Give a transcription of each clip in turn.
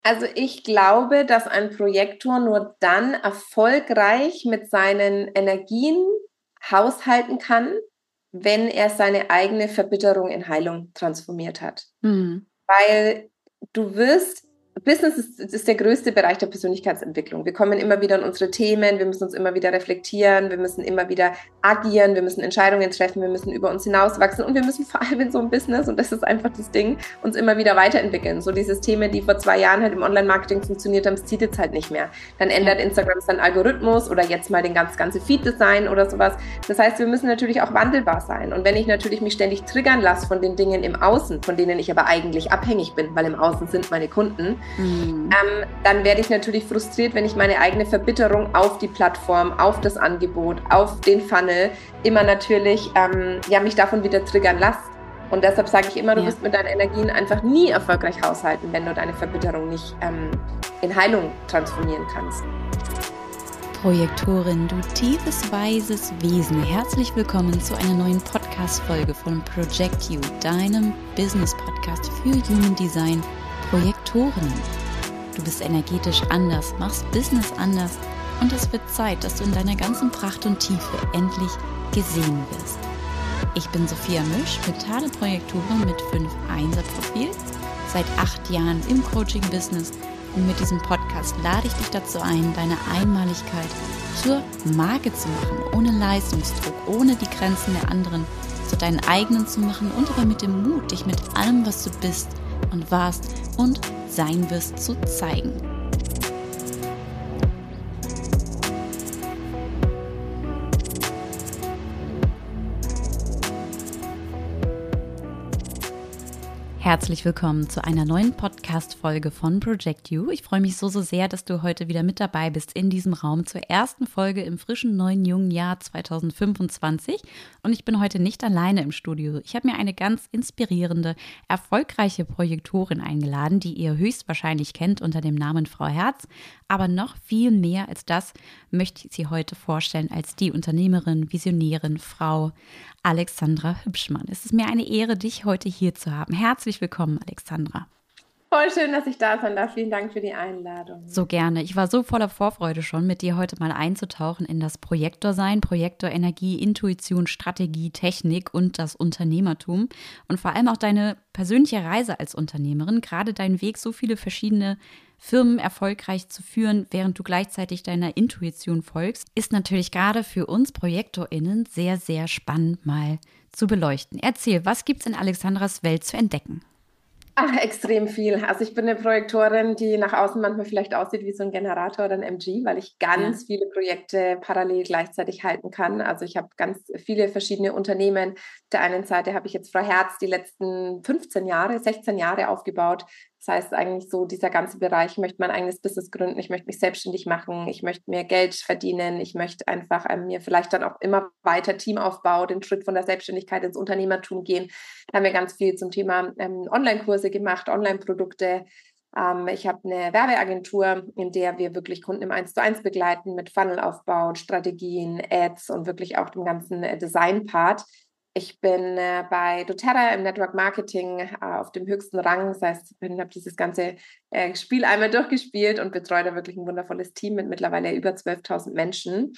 Also ich glaube, dass ein Projektor nur dann erfolgreich mit seinen Energien haushalten kann, wenn er seine eigene Verbitterung in Heilung transformiert hat. Mhm. Weil Business ist der größte Bereich der Persönlichkeitsentwicklung. Wir kommen immer wieder in unsere Themen, wir müssen uns immer wieder reflektieren, wir müssen immer wieder agieren, wir müssen Entscheidungen treffen, wir müssen über uns hinauswachsen und wir müssen vor allem in so einem Business, und das ist einfach das Ding, uns immer wieder weiterentwickeln. So diese Themen, die vor 2 Jahren halt im Online-Marketing funktioniert haben, das zieht jetzt halt nicht mehr. Dann Ja. ändert Instagram seinen Algorithmus oder jetzt mal den ganze Feed-Design oder sowas. Das heißt, wir müssen natürlich auch wandelbar sein. Und wenn ich natürlich mich ständig triggern lasse von den Dingen im Außen, von denen ich aber eigentlich abhängig bin, weil im Außen sind meine Kunden, Mhm. dann werde ich natürlich frustriert, wenn ich meine eigene Verbitterung auf die Plattform, auf das Angebot, auf den Funnel immer natürlich mich davon wieder triggern lasse. Und deshalb sage ich immer, du Ja. wirst mit deinen Energien einfach nie erfolgreich haushalten, wenn du deine Verbitterung nicht in Heilung transformieren kannst. Projektorin, du tiefes, weises Wesen. Herzlich willkommen zu einer neuen Podcast-Folge von Project You, deinem Business-Podcast für Human Design Projektorinnen. Du bist energetisch anders, machst Business anders und es wird Zeit, dass du in deiner ganzen Pracht und Tiefe endlich gesehen wirst. Ich bin Sophia Misch, mentale Projektorin mit 5 Einser-Profil, seit 8 Jahren im Coaching-Business. Und mit diesem Podcast lade ich dich dazu ein, deine Einmaligkeit zur Marke zu machen, ohne Leistungsdruck, ohne die Grenzen der anderen zu deinen eigenen zu machen und aber mit dem Mut, dich mit allem, was du bist und warst und sein wirst, zu zeigen. Herzlich willkommen zu einer neuen Podcast-Folge von Project You. Ich freue mich so sehr, dass du heute wieder mit dabei bist in diesem Raum zur ersten Folge im frischen, neuen, jungen Jahr 2025. Und ich bin heute nicht alleine im Studio. Ich habe mir eine ganz inspirierende, erfolgreiche Projektorin eingeladen, die ihr höchstwahrscheinlich kennt unter dem Namen Frau Herz. Aber noch viel mehr als das möchte ich sie heute vorstellen als die Unternehmerin, Visionärin, Frau Alexandra Hübschmann. Es ist mir eine Ehre, dich heute hier zu haben. Herzlich willkommen, Alexandra. Voll schön, dass ich da sein darf. Vielen Dank für die Einladung. So gerne. Ich war so voller Vorfreude schon, mit dir heute mal einzutauchen in das Projektorsein, Projektorenergie, Intuition, Strategie, Technik und das Unternehmertum und vor allem auch deine persönliche Reise als Unternehmerin, gerade dein Weg, so viele verschiedene Firmen erfolgreich zu führen, während du gleichzeitig deiner Intuition folgst, ist natürlich gerade für uns ProjektorInnen sehr, sehr spannend mal zu beleuchten. Erzähl, was gibt's in Alexandras Welt zu entdecken? Ach, extrem viel. Also ich bin eine Projektorin, die nach außen manchmal vielleicht aussieht wie so ein Generator oder ein MG, weil ich Ja. ganz viele Projekte parallel gleichzeitig halten kann. Also ich habe ganz viele verschiedene Unternehmen. Auf der einen Seite habe ich jetzt Frau Herz die letzten 15 Jahre, 16 Jahre aufgebaut. Das heißt eigentlich so, dieser ganze Bereich, ich möchte mein eigenes Business gründen, ich möchte mich selbstständig machen, ich möchte mehr Geld verdienen, ich möchte einfach mir vielleicht dann auch immer weiter Teamaufbau, den Schritt von der Selbstständigkeit ins Unternehmertum gehen. Da haben wir ganz viel zum Thema Online-Kurse gemacht, Online-Produkte. Ich habe eine Werbeagentur, in der wir wirklich Kunden im 1:1 begleiten mit Funnelaufbau, Strategien, Ads und wirklich auch dem ganzen Design-Part. Ich bin bei doTERRA im Network Marketing auf dem höchsten Rang. Das heißt, ich habe dieses ganze Spiel einmal durchgespielt und betreue da wirklich ein wundervolles Team mit mittlerweile über 12.000 Menschen.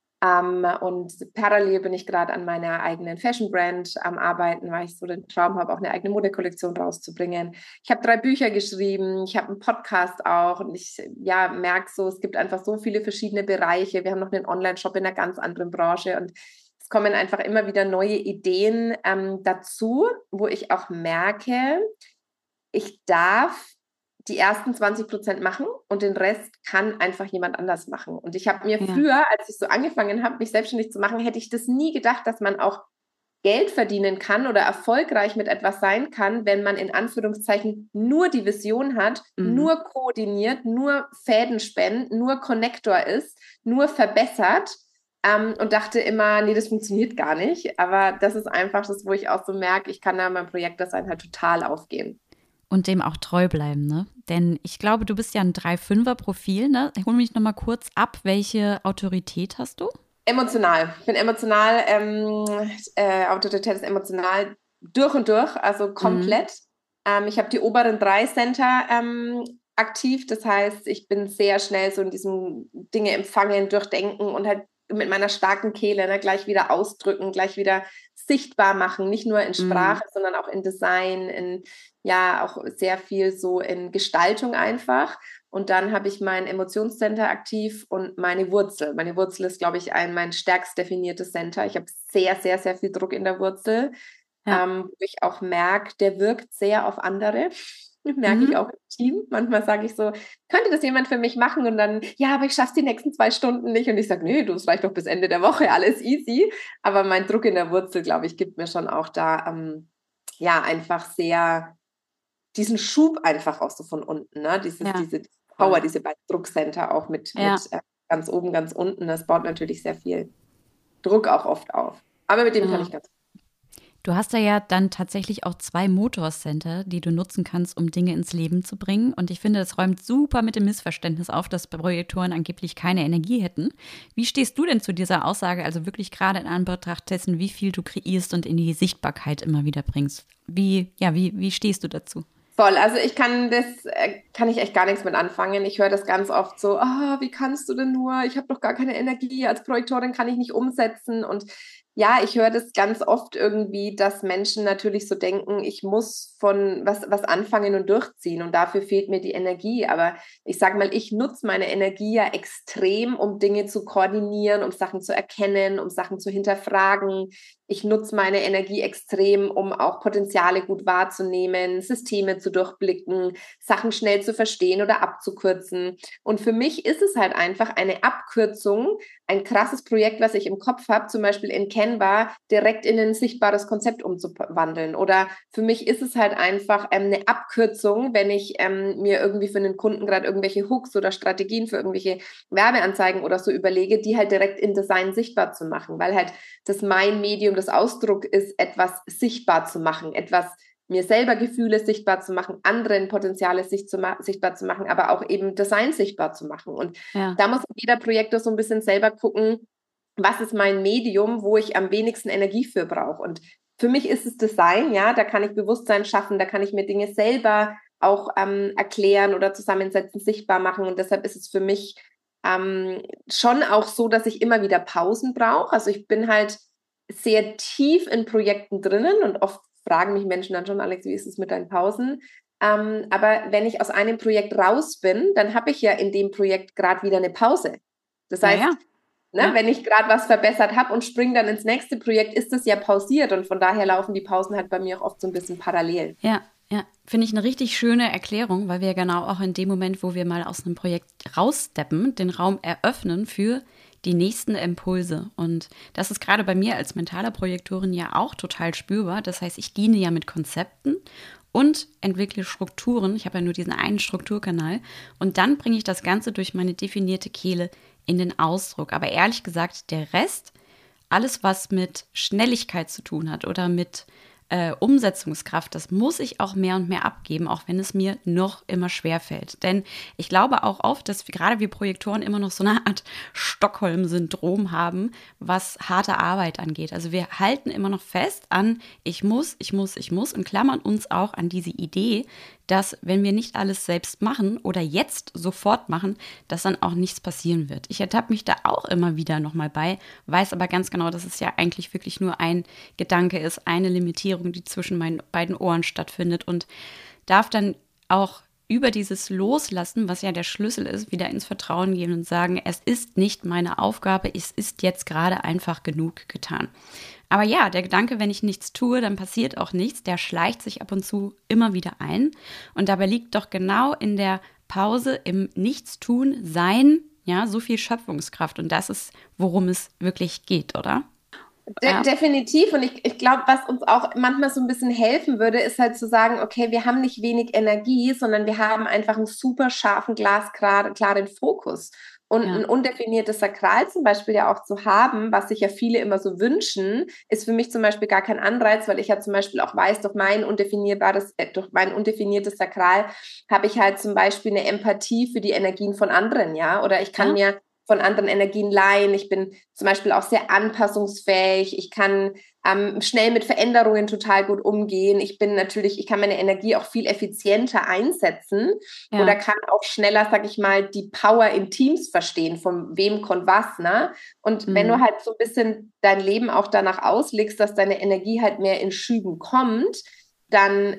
Und parallel bin ich gerade an meiner eigenen Fashion-Brand am Arbeiten, weil ich so den Traum habe, auch eine eigene Modekollektion rauszubringen. Ich habe 3 Bücher geschrieben, ich habe einen Podcast auch und ich merke so, es gibt einfach so viele verschiedene Bereiche. Wir haben noch einen Online-Shop in einer ganz anderen Branche und es kommen einfach immer wieder neue Ideen dazu, wo ich auch merke, ich darf die ersten 20% machen und den Rest kann einfach jemand anders machen. Und ich habe mir früher, als ich so angefangen habe, mich selbstständig zu machen, hätte ich das nie gedacht, dass man auch Geld verdienen kann oder erfolgreich mit etwas sein kann, wenn man in Anführungszeichen nur die Vision hat, nur koordiniert, nur Fäden spendet, nur Connector ist, nur verbessert und dachte immer, nee, das funktioniert gar nicht. Aber das ist einfach das, wo ich auch so merke, ich kann da mein Projektdesign halt total aufgehen. Und dem auch treu bleiben, ne? Denn ich glaube, du bist ja ein 3-5er-Profil, ne? Hol mich noch mal kurz ab, welche Autorität hast du? Emotional. Ich bin emotional, Autorität ist emotional durch und durch, also komplett. Ich habe die oberen 3 Center aktiv. Das heißt, ich bin sehr schnell so in diesem Dinge empfangen, durchdenken und halt mit meiner starken Kehle, ne, gleich wieder ausdrücken, gleich wieder sichtbar machen, nicht nur in Sprache, sondern auch in Design, in ja auch sehr viel so in Gestaltung einfach. Und dann habe ich mein Emotionscenter aktiv und meine Wurzel. Meine Wurzel ist, glaube ich, mein stärkst definiertes Center. Ich habe sehr, sehr, sehr viel Druck in der Wurzel, wo ich auch merke, der wirkt sehr auf andere. Merke ich auch im Team. Manchmal sage ich so, könnte das jemand für mich machen? Und dann, ja, aber ich schaffe es die nächsten 2 Stunden nicht. Und ich sage, nee, du, es reicht doch bis Ende der Woche, alles easy. Aber mein Druck in der Wurzel, glaube ich, gibt mir schon auch da, ja, einfach sehr diesen Schub einfach auch so von unten, ne? Diese Power, diese beiden Druckcenter auch mit ganz oben, ganz unten. Das baut natürlich sehr viel Druck auch oft auf. Aber mit dem kann ich ganz gut. Du hast da ja dann tatsächlich auch 2 Motorcenter, die du nutzen kannst, um Dinge ins Leben zu bringen. Und ich finde, das räumt super mit dem Missverständnis auf, dass Projektoren angeblich keine Energie hätten. Wie stehst du denn zu dieser Aussage, also wirklich gerade in Anbetracht dessen, wie viel du kreierst und in die Sichtbarkeit immer wieder bringst? Wie stehst du dazu? Voll, also kann ich echt gar nichts mit anfangen. Ich höre das ganz oft so, wie kannst du denn nur? Ich habe doch gar keine Energie, als Projektorin kann ich nicht umsetzen. Und ja, ich höre das ganz oft irgendwie, dass Menschen natürlich so denken, ich muss von was anfangen und durchziehen und dafür fehlt mir die Energie. Aber ich sage mal, ich nutze meine Energie ja extrem, um Dinge zu koordinieren, um Sachen zu erkennen, um Sachen zu hinterfragen. Ich nutze meine Energie extrem, um auch Potenziale gut wahrzunehmen, Systeme zu durchblicken, Sachen schnell zu verstehen oder abzukürzen. Und für mich ist es halt einfach eine Abkürzung, ein krasses Projekt, was ich im Kopf habe, zum Beispiel in Canva, direkt in ein sichtbares Konzept umzuwandeln. Oder für mich ist es halt einfach eine Abkürzung, wenn ich mir irgendwie für einen Kunden gerade irgendwelche Hooks oder Strategien für irgendwelche Werbeanzeigen oder so überlege, die halt direkt in Design sichtbar zu machen, weil halt das mein Medium des Ausdrucks ist, etwas sichtbar zu machen, etwas mir selber Gefühle sichtbar zu machen, anderen Potenziale sichtbar zu machen, aber auch eben Design sichtbar zu machen. Und da muss jeder Projektor so ein bisschen selber gucken, was ist mein Medium, wo ich am wenigsten Energie für brauche. Und für mich ist es Design, ja, da kann ich Bewusstsein schaffen, da kann ich mir Dinge selber auch erklären oder zusammensetzen, sichtbar machen. Und deshalb ist es für mich schon auch so, dass ich immer wieder Pausen brauche. Also ich bin halt sehr tief in Projekten drinnen und oft fragen mich Menschen dann schon, Alex, wie ist es mit deinen Pausen? Aber wenn ich aus einem Projekt raus bin, dann habe ich ja in dem Projekt gerade wieder eine Pause. Das heißt, wenn ich gerade was verbessert habe und springe dann ins nächste Projekt, ist das ja pausiert und von daher laufen die Pausen halt bei mir auch oft so ein bisschen parallel. Ja, finde ich eine richtig schöne Erklärung, weil wir genau auch in dem Moment, wo wir mal aus einem Projekt raussteppen, den Raum eröffnen für die nächsten Impulse. Und das ist gerade bei mir als mentaler Projektorin ja auch total spürbar. Das heißt, ich diene ja mit Konzepten und entwickle Strukturen. Ich habe ja nur diesen einen Strukturkanal. Und dann bringe ich das Ganze durch meine definierte Kehle in den Ausdruck. Aber ehrlich gesagt, der Rest, alles, was mit Schnelligkeit zu tun hat oder mit Umsetzungskraft, das muss ich auch mehr und mehr abgeben, auch wenn es mir noch immer schwerfällt. Denn ich glaube auch oft, dass gerade wir Projektoren immer noch so eine Art Stockholm-Syndrom haben, was harte Arbeit angeht. Also wir halten immer noch fest an, ich muss und klammern uns auch an diese Idee, dass wenn wir nicht alles selbst machen oder jetzt sofort machen, dass dann auch nichts passieren wird. Ich ertappe mich da auch immer wieder nochmal bei, weiß aber ganz genau, dass es ja eigentlich wirklich nur ein Gedanke ist, eine Limitierung, die zwischen meinen beiden Ohren stattfindet und darf dann auch über dieses Loslassen, was ja der Schlüssel ist, wieder ins Vertrauen gehen und sagen, es ist nicht meine Aufgabe, es ist jetzt gerade einfach genug getan. Aber ja, der Gedanke, wenn ich nichts tue, dann passiert auch nichts, der schleicht sich ab und zu immer wieder ein. Und dabei liegt doch genau in der Pause, im Nichtstun, Sein, ja, so viel Schöpfungskraft. Und das ist, worum es wirklich geht, oder? Definitiv. Und ich glaube, was uns auch manchmal so ein bisschen helfen würde, ist halt zu sagen, okay, wir haben nicht wenig Energie, sondern wir haben einfach einen super scharfen, glasklaren Fokus. Und ein undefiniertes Sakral zum Beispiel ja auch zu haben, was sich ja viele immer so wünschen, ist für mich zum Beispiel gar kein Anreiz, weil ich ja zum Beispiel auch weiß, durch mein undefiniertes Sakral habe ich halt zum Beispiel eine Empathie für die Energien von anderen, ja, oder ich kann mir von anderen Energien leihen. Ich bin zum Beispiel auch sehr anpassungsfähig. Ich kann schnell mit Veränderungen total gut umgehen. Ich kann meine Energie auch viel effizienter einsetzen oder kann auch schneller, sag ich mal, die Power in Teams verstehen, von wem kommt was, ne? Und wenn du halt so ein bisschen dein Leben auch danach auslegst, dass deine Energie halt mehr in Schüben kommt, dann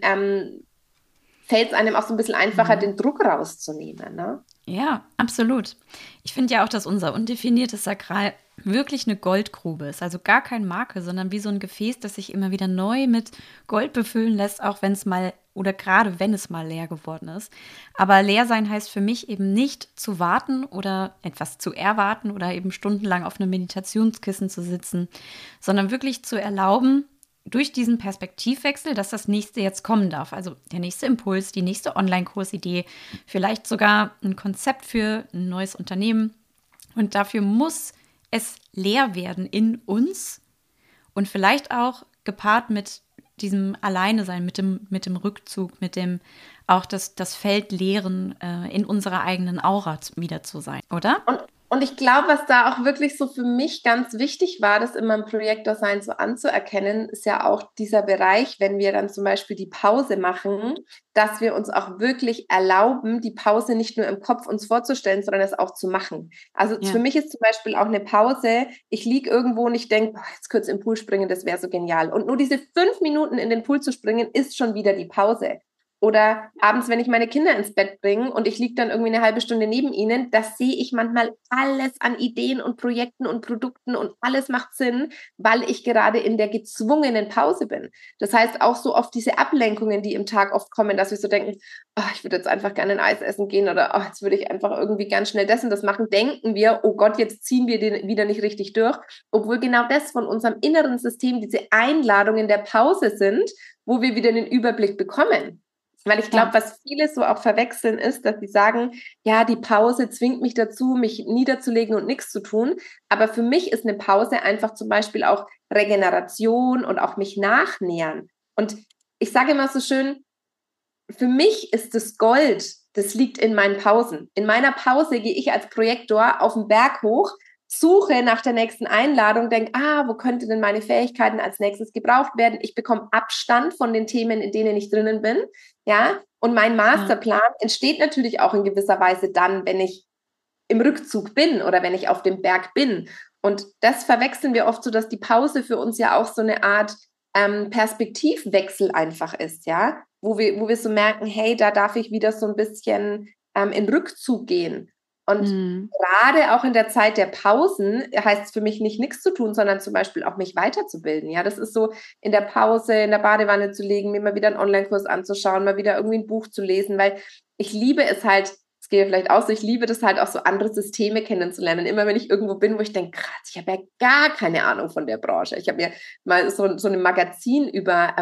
fällt es einem auch so ein bisschen einfacher, den Druck rauszunehmen, ne? Ja, absolut. Ich finde ja auch, dass unser undefiniertes Sakral wirklich eine Goldgrube ist. Also gar kein Makel, sondern wie so ein Gefäß, das sich immer wieder neu mit Gold befüllen lässt, auch wenn es mal oder gerade wenn es mal leer geworden ist. Aber leer sein heißt für mich eben nicht zu warten oder etwas zu erwarten oder eben stundenlang auf einem Meditationskissen zu sitzen, sondern wirklich zu erlauben, durch diesen Perspektivwechsel, dass das nächste jetzt kommen darf. Also der nächste Impuls, die nächste Online-Kursidee, vielleicht sogar ein Konzept für ein neues Unternehmen. Und dafür muss es leer werden in uns und vielleicht auch gepaart mit diesem Alleine sein, mit dem Rückzug, mit dem auch das Feld leeren, in unserer eigenen Aura wieder zu sein, oder? Und ich glaube, was da auch wirklich so für mich ganz wichtig war, das in meinem Projektorsein so anzuerkennen, ist ja auch dieser Bereich, wenn wir dann zum Beispiel die Pause machen, dass wir uns auch wirklich erlauben, die Pause nicht nur im Kopf uns vorzustellen, sondern es auch zu machen. Also für mich ist zum Beispiel auch eine Pause, ich liege irgendwo und ich denke, jetzt kurz im Pool springen, das wäre so genial. Und nur diese 5 Minuten in den Pool zu springen, ist schon wieder die Pause. Oder abends, wenn ich meine Kinder ins Bett bringe und ich liege dann irgendwie eine halbe Stunde neben ihnen, das sehe ich manchmal alles an Ideen und Projekten und Produkten und alles macht Sinn, weil ich gerade in der gezwungenen Pause bin. Das heißt auch so oft diese Ablenkungen, die im Tag oft kommen, dass wir so denken, oh, ich würde jetzt einfach gerne ein Eis essen gehen oder oh, jetzt würde ich einfach irgendwie ganz schnell das und das machen, denken wir, oh Gott, jetzt ziehen wir den wieder nicht richtig durch, obwohl genau das von unserem inneren System diese Einladungen der Pause sind, wo wir wieder den Überblick bekommen. Weil ich glaube, was viele so auch verwechseln ist, dass sie sagen, ja, die Pause zwingt mich dazu, mich niederzulegen und nichts zu tun. Aber für mich ist eine Pause einfach zum Beispiel auch Regeneration und auch mich nachnähern. Und ich sage immer so schön, für mich ist das Gold, das liegt in meinen Pausen. In meiner Pause gehe ich als Projektor auf den Berg hoch, suche nach der nächsten Einladung, denke, wo könnte denn meine Fähigkeiten als nächstes gebraucht werden? Ich bekomme Abstand von den Themen, in denen ich drinnen bin, ja. Und mein Masterplan entsteht natürlich auch in gewisser Weise dann, wenn ich im Rückzug bin oder wenn ich auf dem Berg bin. Und das verwechseln wir oft so, dass die Pause für uns ja auch so eine Art Perspektivwechsel einfach ist, ja, wo wir so merken, hey, da darf ich wieder so ein bisschen in Rückzug gehen. Und gerade auch in der Zeit der Pausen heißt es für mich nicht nichts zu tun, sondern zum Beispiel auch mich weiterzubilden. Ja, das ist so in der Pause, in der Badewanne zu liegen, mir mal wieder einen Online-Kurs anzuschauen, mal wieder irgendwie ein Buch zu lesen, weil ich liebe es halt, es geht ja vielleicht auch so, ich liebe das halt auch so andere Systeme kennenzulernen. Immer wenn ich irgendwo bin, wo ich denke, krass, ich habe ja gar keine Ahnung von der Branche. Ich habe mir mal so ein Magazin über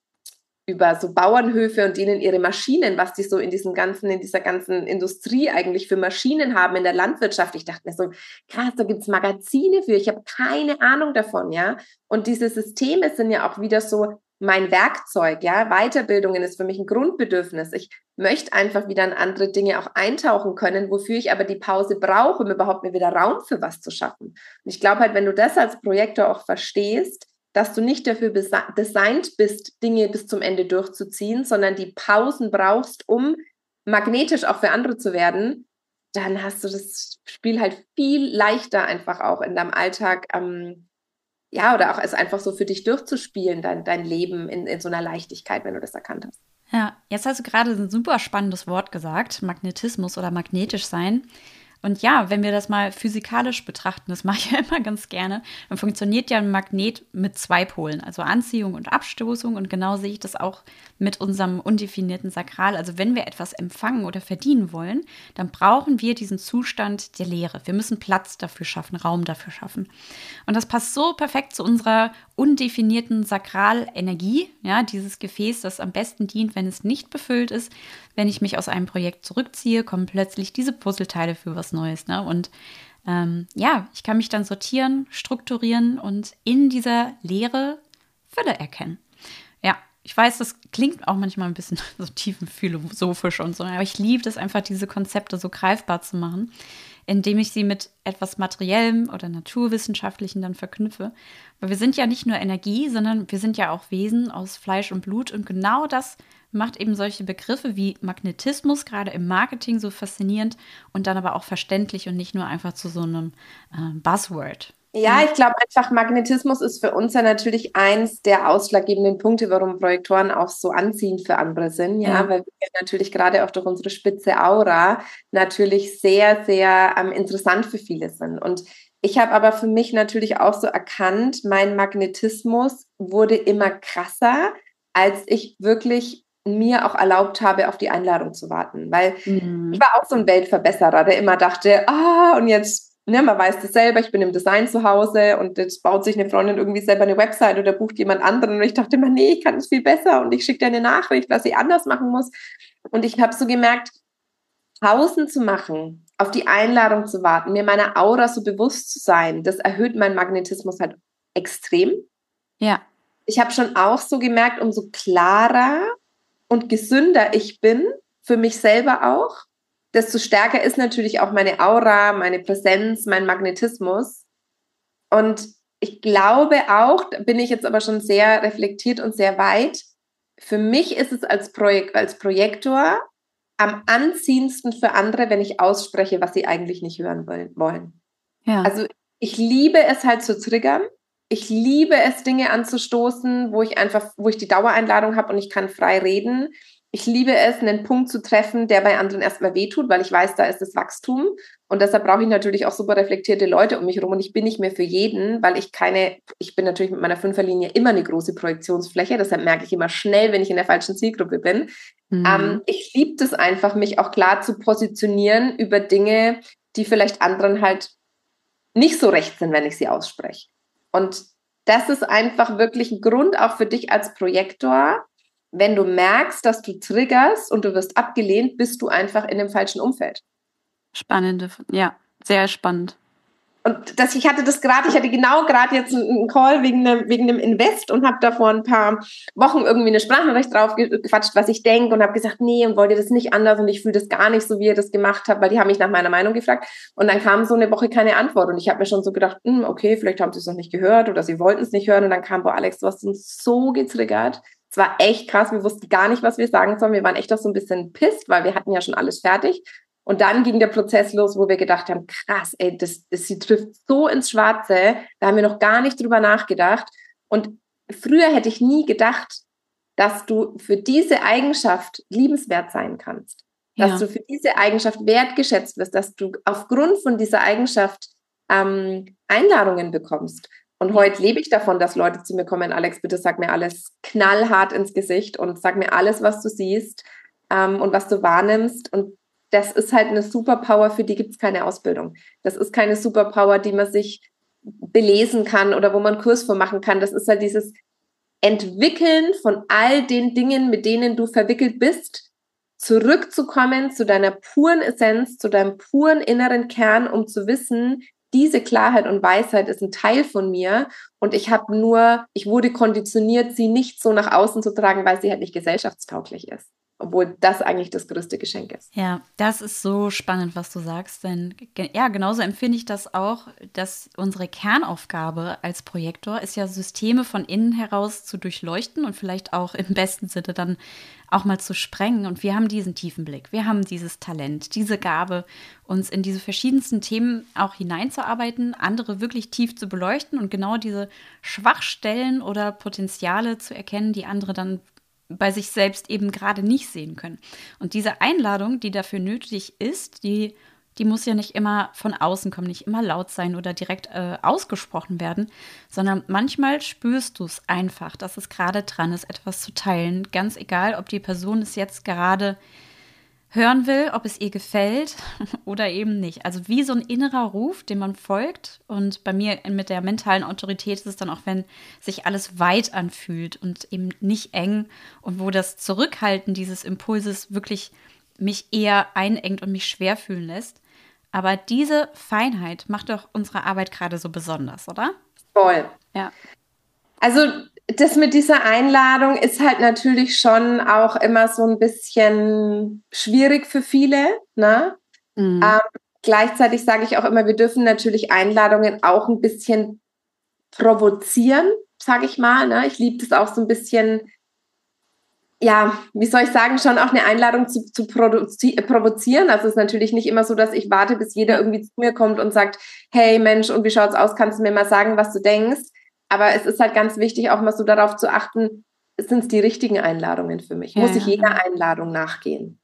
so Bauernhöfe und denen ihre Maschinen, was die so in dieser ganzen Industrie eigentlich für Maschinen haben in der Landwirtschaft. Ich dachte mir so, krass, da gibt's Magazine für, ich habe keine Ahnung davon, ja. Und diese Systeme sind ja auch wieder so mein Werkzeug, ja. Weiterbildungen ist für mich ein Grundbedürfnis. Ich möchte einfach wieder in andere Dinge auch eintauchen können, wofür ich aber die Pause brauche, um überhaupt mir wieder Raum für was zu schaffen. Und ich glaube halt, wenn du das als Projektor auch verstehst, dass du nicht dafür designt bist, Dinge bis zum Ende durchzuziehen, sondern die Pausen brauchst, um magnetisch auch für andere zu werden, dann hast du das Spiel halt viel leichter einfach auch in deinem Alltag, oder auch es einfach so für dich durchzuspielen, dein Leben in so einer Leichtigkeit, wenn du das erkannt hast. Ja, jetzt hast du gerade ein super spannendes Wort gesagt, Magnetismus oder magnetisch sein. Und ja, wenn wir das mal physikalisch betrachten, das mache ich ja immer ganz gerne, dann funktioniert ja ein Magnet mit 2 Polen, also Anziehung und Abstoßung. Und genau sehe ich das auch mit unserem undefinierten Sakral. Also wenn wir etwas empfangen oder verdienen wollen, dann brauchen wir diesen Zustand der Leere. Wir müssen Platz dafür schaffen, Raum dafür schaffen. Und das passt so perfekt zu unserer undefinierten Sakralenergie, ja, dieses Gefäß, das am besten dient, wenn es nicht befüllt ist. Wenn ich mich aus einem Projekt zurückziehe, kommen plötzlich diese Puzzleteile für was Neues, ne? Und ich kann mich dann sortieren, strukturieren und in dieser Leere Fülle erkennen. Ja, ich weiß, das klingt auch manchmal ein bisschen so tiefenphilosophisch und so, aber ich liebe es einfach, diese Konzepte so greifbar zu machen. indem ich sie mit etwas Materiellem oder Naturwissenschaftlichen dann verknüpfe. Weil wir sind ja nicht nur Energie, sondern wir sind ja auch Wesen aus Fleisch und Blut. Und genau das macht eben solche Begriffe wie Magnetismus gerade im Marketing so faszinierend und dann aber auch verständlich und nicht nur einfach zu so einem Buzzword. Ja, ich glaube einfach, Magnetismus ist für uns ja natürlich eins der ausschlaggebenden Punkte, warum Projektoren auch so anziehend für andere sind, ja, weil wir natürlich gerade auch durch unsere spitze Aura natürlich sehr, sehr interessant für viele sind. Und ich habe aber für mich natürlich auch so erkannt, mein Magnetismus wurde immer krasser, als ich wirklich mir auch erlaubt habe, auf die Einladung zu warten, weil ich war auch so ein Weltverbesserer, der immer dachte, und jetzt, ne, man weiß das selber, ich bin im Design zu Hause und jetzt baut sich eine Freundin irgendwie selber eine Website oder bucht jemand anderen und ich dachte immer, nee, ich kann das viel besser und ich schicke dir eine Nachricht, was sie anders machen muss. Und ich habe so gemerkt, Pausen zu machen, auf die Einladung zu warten, mir meiner Aura so bewusst zu sein, das erhöht meinen Magnetismus halt extrem. Ja. Ich habe schon auch so gemerkt, umso klarer und gesünder ich bin, für mich selber auch, desto stärker ist natürlich auch meine Aura, meine Präsenz, mein Magnetismus. Und ich glaube auch, da bin ich jetzt aber schon sehr reflektiert und sehr weit, für mich ist es als Projektor am anziehendsten für andere, wenn ich ausspreche, was sie eigentlich nicht hören wollen. Ja. Also ich liebe es halt zu triggern. Ich liebe es, Dinge anzustoßen, wo ich die Dauereinladung habe und ich kann frei reden. Ich liebe es, einen Punkt zu treffen, der bei anderen erstmal wehtut, weil ich weiß, da ist das Wachstum. Und deshalb brauche ich natürlich auch super reflektierte Leute um mich herum. Und ich bin nicht mehr für jeden, weil ich bin natürlich mit meiner Fünferlinie immer eine große Projektionsfläche. Deshalb merke ich immer schnell, wenn ich in der falschen Zielgruppe bin. Ich liebe das einfach, mich auch klar zu positionieren über Dinge, die vielleicht anderen halt nicht so recht sind, wenn ich sie ausspreche. Und das ist einfach wirklich ein Grund auch für dich als Projektor. Wenn du merkst, dass du triggerst und du wirst abgelehnt, bist du einfach in dem falschen Umfeld. Spannende, ja, sehr spannend. Und ich hatte genau gerade jetzt einen Call wegen einem Invest und habe da vor ein paar Wochen irgendwie eine Sprachnachricht drauf gequatscht, was ich denke und habe gesagt, nee, und wollt ihr das nicht anders und ich fühle das gar nicht so, wie ihr das gemacht habt, weil die haben mich nach meiner Meinung gefragt und dann kam so eine Woche keine Antwort und ich habe mir schon so gedacht, okay, vielleicht haben sie es noch nicht gehört oder sie wollten es nicht hören und dann kam, Alex, du hast uns so getriggert. Es war echt krass, wir wussten gar nicht, was wir sagen sollen, wir waren echt auch so ein bisschen pisst, weil wir hatten ja schon alles fertig. Und dann ging der Prozess los, wo wir gedacht haben, krass, ey, sie trifft so ins Schwarze, da haben wir noch gar nicht drüber nachgedacht. Und früher hätte ich nie gedacht, dass du für diese Eigenschaft liebenswert sein kannst, dass du für diese Eigenschaft wertgeschätzt wirst, dass du aufgrund von dieser Eigenschaft Einladungen bekommst. Und heute lebe ich davon, dass Leute zu mir kommen, Alex, bitte sag mir alles knallhart ins Gesicht und sag mir alles, was du siehst und was du wahrnimmst. Und das ist halt eine Superpower, für die gibt es keine Ausbildung. Das ist keine Superpower, die man sich belesen kann oder wo man einen Kurs für machen kann. Das ist halt dieses Entwickeln von all den Dingen, mit denen du verwickelt bist, zurückzukommen zu deiner puren Essenz, zu deinem puren inneren Kern, um zu wissen, diese Klarheit und Weisheit ist ein Teil von mir und ich wurde konditioniert, sie nicht so nach außen zu tragen, weil sie halt nicht gesellschaftstauglich ist. Obwohl das eigentlich das größte Geschenk ist. Ja, das ist so spannend, was du sagst, denn ja, genauso empfinde ich das auch, dass unsere Kernaufgabe als Projektor ist ja, Systeme von innen heraus zu durchleuchten und vielleicht auch im besten Sinne dann auch mal zu sprengen. Und wir haben diesen tiefen Blick, wir haben dieses Talent, diese Gabe, uns in diese verschiedensten Themen auch hineinzuarbeiten, andere wirklich tief zu beleuchten und genau diese Schwachstellen oder Potenziale zu erkennen, die andere dann bei sich selbst eben gerade nicht sehen können. Und diese Einladung, die dafür nötig ist, die muss ja nicht immer von außen kommen, nicht immer laut sein oder direkt ausgesprochen werden, sondern manchmal spürst du es einfach, dass es gerade dran ist, etwas zu teilen. Ganz egal, ob die Person es jetzt gerade hören will, ob es ihr gefällt oder eben nicht. Also wie so ein innerer Ruf, dem man folgt. Und bei mir mit der mentalen Autorität ist es dann auch, wenn sich alles weit anfühlt und eben nicht eng und wo das Zurückhalten dieses Impulses wirklich mich eher einengt und mich schwer fühlen lässt. Aber diese Feinheit macht doch unsere Arbeit gerade so besonders, oder? Voll. Ja. Also das mit dieser Einladung ist halt natürlich schon auch immer so ein bisschen schwierig für viele, ne? Gleichzeitig sage ich auch immer, wir dürfen natürlich Einladungen auch ein bisschen provozieren, sage ich mal. Ne? Ich liebe das auch so ein bisschen, ja, wie soll ich sagen, schon auch eine Einladung zu provozieren. Also es ist natürlich nicht immer so, dass ich warte, bis jeder irgendwie zu mir kommt und sagt, hey Mensch, und wie schaut's aus? Kannst du mir mal sagen, was du denkst? Aber es ist halt ganz wichtig, auch mal so darauf zu achten, sind es die richtigen Einladungen für mich? Muss ich jeder Einladung nachgehen?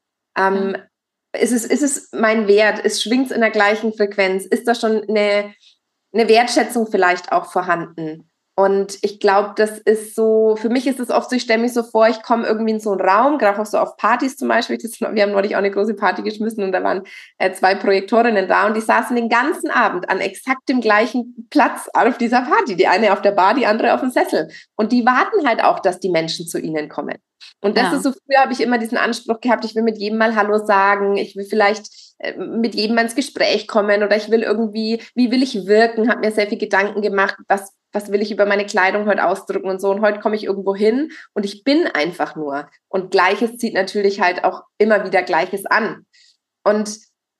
Ist es mein Wert? Schwingt es in der gleichen Frequenz? Ist da schon eine Wertschätzung vielleicht auch vorhanden? Und ich glaube, das ist so, für mich ist es oft so, ich stelle mich so vor, ich komme irgendwie in so einen Raum, gerade auch so auf Partys zum Beispiel. Wir haben neulich auch eine große Party geschmissen und da waren 2 Projektorinnen da und die saßen den ganzen Abend an exakt dem gleichen Platz auf dieser Party. Die eine auf der Bar, die andere auf dem Sessel. Und die warten halt auch, dass die Menschen zu ihnen kommen. Und das ist so, früher habe ich immer diesen Anspruch gehabt, ich will mit jedem mal Hallo sagen, ich will vielleicht mit jedem mal ins Gespräch kommen oder ich will irgendwie, wie will ich wirken, habe mir sehr viel Gedanken gemacht, was will ich über meine Kleidung heute ausdrücken und so. Und heute komme ich irgendwo hin und ich bin einfach nur. Und Gleiches zieht natürlich halt auch immer wieder Gleiches an. Und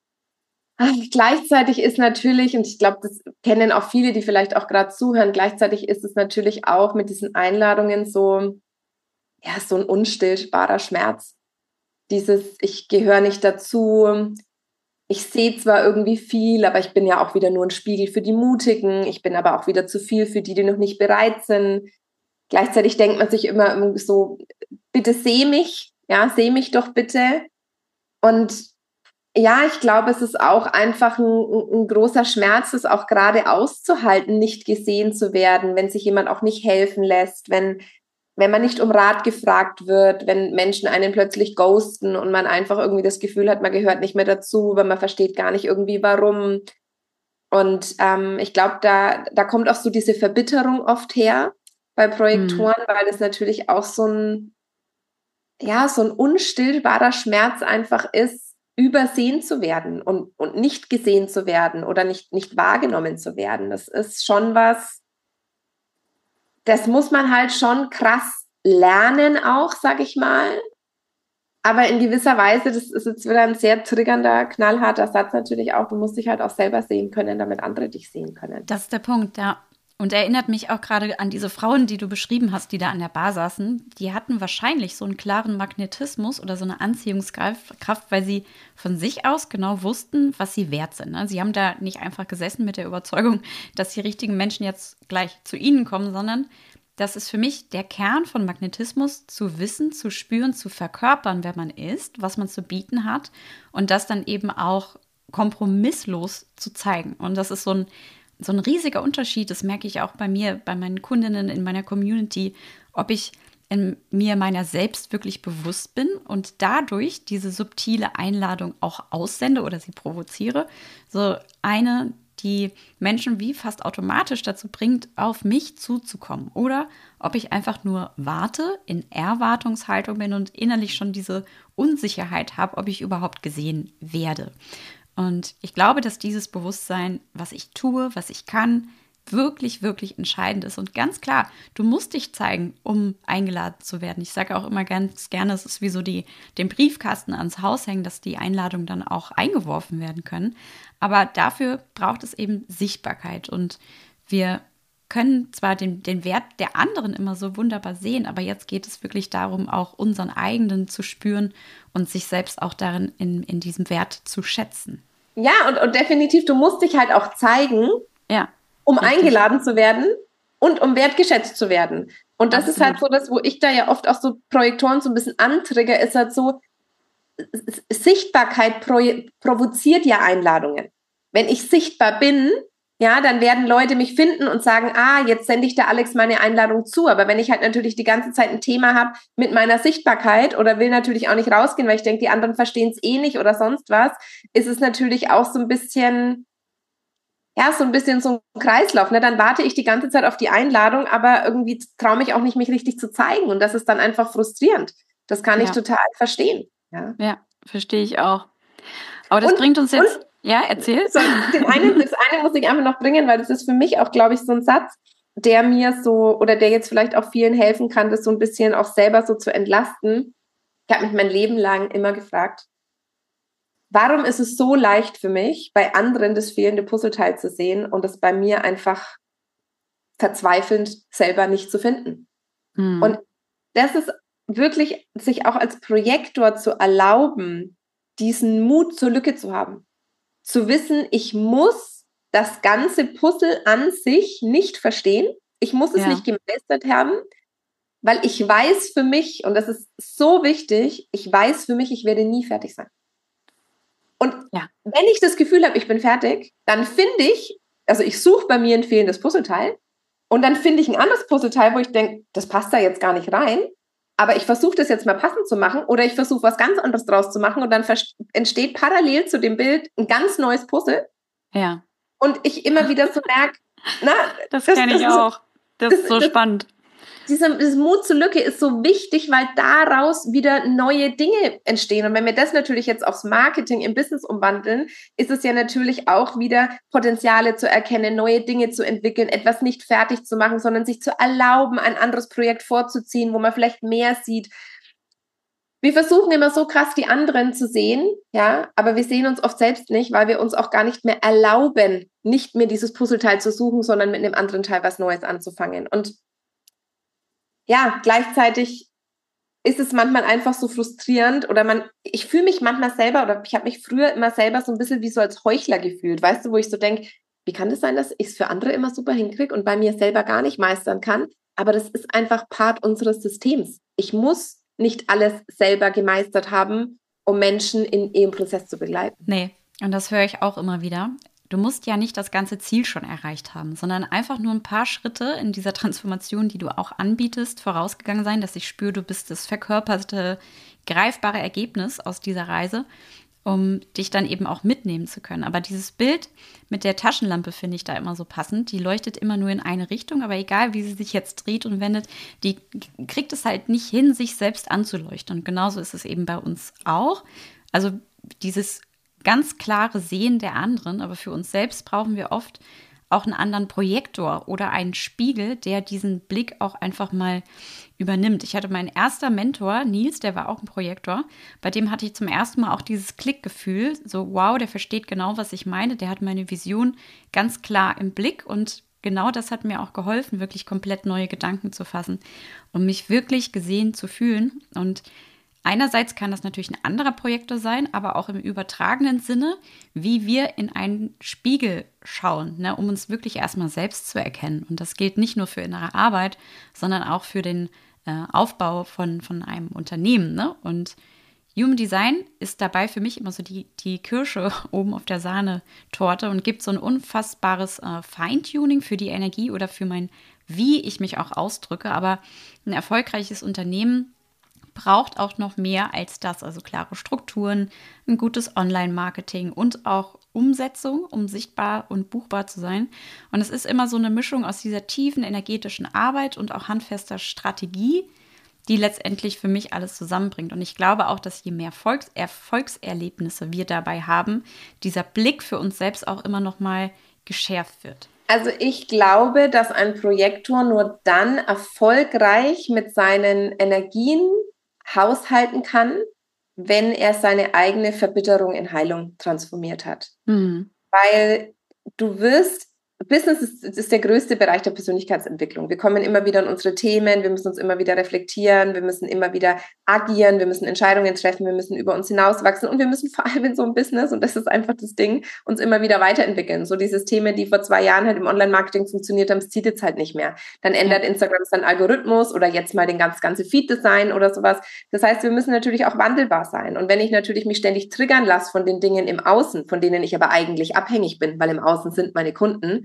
gleichzeitig ist natürlich, und ich glaube, das kennen auch viele, die vielleicht auch gerade zuhören, gleichzeitig ist es natürlich auch mit diesen Einladungen so, ja, so ein unstillbarer Schmerz. Dieses, ich gehöre nicht dazu, ich sehe zwar irgendwie viel, aber ich bin ja auch wieder nur ein Spiegel für die Mutigen, ich bin aber auch wieder zu viel für die noch nicht bereit sind. Gleichzeitig denkt man sich immer so, bitte seh mich doch bitte. Und ja, ich glaube, es ist auch einfach ein großer Schmerz, das auch gerade auszuhalten, nicht gesehen zu werden, wenn sich jemand auch nicht helfen lässt, wenn man nicht um Rat gefragt wird, wenn Menschen einen plötzlich ghosten und man einfach irgendwie das Gefühl hat, man gehört nicht mehr dazu, aber man versteht gar nicht irgendwie warum. Und ich glaube, da kommt auch so diese Verbitterung oft her bei Projektoren, weil das natürlich auch so ein unstillbarer Schmerz einfach ist, übersehen zu werden und nicht gesehen zu werden oder nicht wahrgenommen zu werden. Das ist schon was, das muss man halt schon krass lernen auch, sag ich mal. Aber in gewisser Weise, das ist jetzt wieder ein sehr triggernder, knallharter Satz natürlich auch, du musst dich halt auch selber sehen können, damit andere dich sehen können. Das ist der Punkt, ja. Und erinnert mich auch gerade an diese Frauen, die du beschrieben hast, die da an der Bar saßen. Die hatten wahrscheinlich so einen klaren Magnetismus oder so eine Anziehungskraft, weil sie von sich aus genau wussten, was sie wert sind. Sie haben da nicht einfach gesessen mit der Überzeugung, dass die richtigen Menschen jetzt gleich zu ihnen kommen, sondern das ist für mich der Kern von Magnetismus, zu wissen, zu spüren, zu verkörpern, wer man ist, was man zu bieten hat und das dann eben auch kompromisslos zu zeigen. Und das ist so ein riesiger Unterschied, das merke ich auch bei mir, bei meinen Kundinnen in meiner Community, ob ich mir meiner selbst wirklich bewusst bin und dadurch diese subtile Einladung auch aussende oder sie provoziere. So eine, die Menschen wie fast automatisch dazu bringt, auf mich zuzukommen. Oder ob ich einfach nur warte, in Erwartungshaltung bin und innerlich schon diese Unsicherheit habe, ob ich überhaupt gesehen werde. Und ich glaube, dass dieses Bewusstsein, was ich tue, was ich kann, wirklich, wirklich entscheidend ist. Und ganz klar, du musst dich zeigen, um eingeladen zu werden. Ich sage auch immer ganz gerne, es ist wie so den Briefkasten ans Haus hängen, dass die Einladungen dann auch eingeworfen werden können. Aber dafür braucht es eben Sichtbarkeit. Und wir können zwar den Wert der anderen immer so wunderbar sehen, aber jetzt geht es wirklich darum, auch unseren eigenen zu spüren und sich selbst auch darin in diesem Wert zu schätzen. Ja, und definitiv, du musst dich halt auch zeigen, um richtig eingeladen zu werden und um wertgeschätzt zu werden. Und das Absolut. Ist halt so das, wo ich da ja oft auch so Projektoren so ein bisschen antrigger, ist halt so, Sichtbarkeit provoziert ja Einladungen. Wenn ich sichtbar bin, ja, dann werden Leute mich finden und sagen, jetzt sende ich der Alex meine Einladung zu. Aber wenn ich halt natürlich die ganze Zeit ein Thema habe mit meiner Sichtbarkeit oder will natürlich auch nicht rausgehen, weil ich denke, die anderen verstehen es eh nicht oder sonst was, ist es natürlich auch so ein bisschen, so ein Kreislauf. Ne? Dann warte ich die ganze Zeit auf die Einladung, aber irgendwie traue mich auch nicht, mich richtig zu zeigen. Und das ist dann einfach frustrierend. Das kann ich total verstehen. Ja, verstehe ich auch. Aber das bringt uns jetzt... Ja, erzähl. So, das eine muss ich einfach noch bringen, weil das ist für mich auch, glaube ich, so ein Satz, der mir so, oder der jetzt vielleicht auch vielen helfen kann, das so ein bisschen auch selber so zu entlasten. Ich habe mich mein Leben lang immer gefragt, warum ist es so leicht für mich, bei anderen das fehlende Puzzleteil zu sehen und es bei mir einfach verzweifelnd selber nicht zu finden? Und das ist wirklich, sich auch als Projektor zu erlauben, diesen Mut zur Lücke zu haben. Zu wissen, ich muss das ganze Puzzle an sich nicht verstehen. Ich muss es nicht gemeistert haben, weil ich weiß für mich, und das ist so wichtig, ich weiß für mich, ich werde nie fertig sein. Und wenn ich das Gefühl habe, ich bin fertig, dann finde ich, also ich suche bei mir ein fehlendes Puzzleteil und dann finde ich ein anderes Puzzleteil, wo ich denke, das passt da jetzt gar nicht rein, aber ich versuche das jetzt mal passend zu machen oder ich versuche was ganz anderes draus zu machen und dann entsteht parallel zu dem Bild ein ganz neues Puzzle. Ja. Und ich immer wieder so merke, das kenne ich auch. Das ist so spannend. Dieses Mut zur Lücke ist so wichtig, weil daraus wieder neue Dinge entstehen. Und wenn wir das natürlich jetzt aufs Marketing im Business umwandeln, ist es ja natürlich auch wieder Potenziale zu erkennen, neue Dinge zu entwickeln, etwas nicht fertig zu machen, sondern sich zu erlauben, ein anderes Projekt vorzuziehen, wo man vielleicht mehr sieht. Wir versuchen immer so krass die anderen zu sehen, ja, aber wir sehen uns oft selbst nicht, weil wir uns auch gar nicht mehr erlauben, nicht mehr dieses Puzzleteil zu suchen, sondern mit einem anderen Teil was Neues anzufangen. Und ja, gleichzeitig ist es manchmal einfach so frustrierend oder ich fühle mich manchmal selber oder ich habe mich früher immer selber so ein bisschen wie so als Heuchler gefühlt, weißt du, wo ich so denke, wie kann das sein, dass ich es für andere immer super hinkriege und bei mir selber gar nicht meistern kann? Aber das ist einfach Part unseres Systems. Ich muss nicht alles selber gemeistert haben, um Menschen in ihrem Prozess zu begleiten. Nee, und das höre ich auch immer wieder. Du musst ja nicht das ganze Ziel schon erreicht haben, sondern einfach nur ein paar Schritte in dieser Transformation, die du auch anbietest, vorausgegangen sein, dass ich spüre, du bist das verkörperte, greifbare Ergebnis aus dieser Reise, um dich dann eben auch mitnehmen zu können. Aber dieses Bild mit der Taschenlampe finde ich da immer so passend. Die leuchtet immer nur in eine Richtung, aber egal, wie sie sich jetzt dreht und wendet, die kriegt es halt nicht hin, sich selbst anzuleuchten. Und genauso ist es eben bei uns auch. Also dieses ganz klare Sehen der anderen, aber für uns selbst brauchen wir oft auch einen anderen Projektor oder einen Spiegel, der diesen Blick auch einfach mal übernimmt. Ich hatte meinen ersten Mentor, Nils, der war auch ein Projektor, bei dem hatte ich zum ersten Mal auch dieses Klickgefühl, so wow, der versteht genau, was ich meine, der hat meine Vision ganz klar im Blick und genau das hat mir auch geholfen, wirklich komplett neue Gedanken zu fassen und mich wirklich gesehen zu fühlen. Und einerseits kann das natürlich ein anderer Projektor sein, aber auch im übertragenen Sinne, wie wir in einen Spiegel schauen, ne, um uns wirklich erstmal selbst zu erkennen. Und das gilt nicht nur für innere Arbeit, sondern auch für den Aufbau von einem Unternehmen. Ne? Und Human Design ist dabei für mich immer so die Kirsche oben auf der Sahnetorte und gibt so ein unfassbares Feintuning für die Energie oder für wie ich mich auch ausdrücke. Aber ein erfolgreiches Unternehmen braucht auch noch mehr als das, also klare Strukturen, ein gutes Online-Marketing und auch Umsetzung, um sichtbar und buchbar zu sein. Und es ist immer so eine Mischung aus dieser tiefen energetischen Arbeit und auch handfester Strategie, die letztendlich für mich alles zusammenbringt. Und ich glaube auch, dass je mehr Erfolgserlebnisse wir dabei haben, dieser Blick für uns selbst auch immer noch mal geschärft wird. Also ich glaube, dass ein Projektor nur dann erfolgreich mit seinen Energien haushalten kann, wenn er seine eigene Verbitterung in Heilung transformiert hat. Weil Business ist der größte Bereich der Persönlichkeitsentwicklung. Wir kommen immer wieder in unsere Themen, wir müssen uns immer wieder reflektieren, wir müssen immer wieder agieren, wir müssen Entscheidungen treffen, wir müssen über uns hinauswachsen und wir müssen vor allem in so einem Business, und das ist einfach das Ding, uns immer wieder weiterentwickeln. So diese Themen, die vor 2 Jahren halt im Online-Marketing funktioniert haben, das zieht jetzt halt nicht mehr. Dann ändert Instagram seinen Algorithmus oder jetzt mal den ganze Feed-Design oder sowas. Das heißt, wir müssen natürlich auch wandelbar sein. Und wenn ich natürlich mich ständig triggern lasse von den Dingen im Außen, von denen ich aber eigentlich abhängig bin, weil im Außen sind meine Kunden,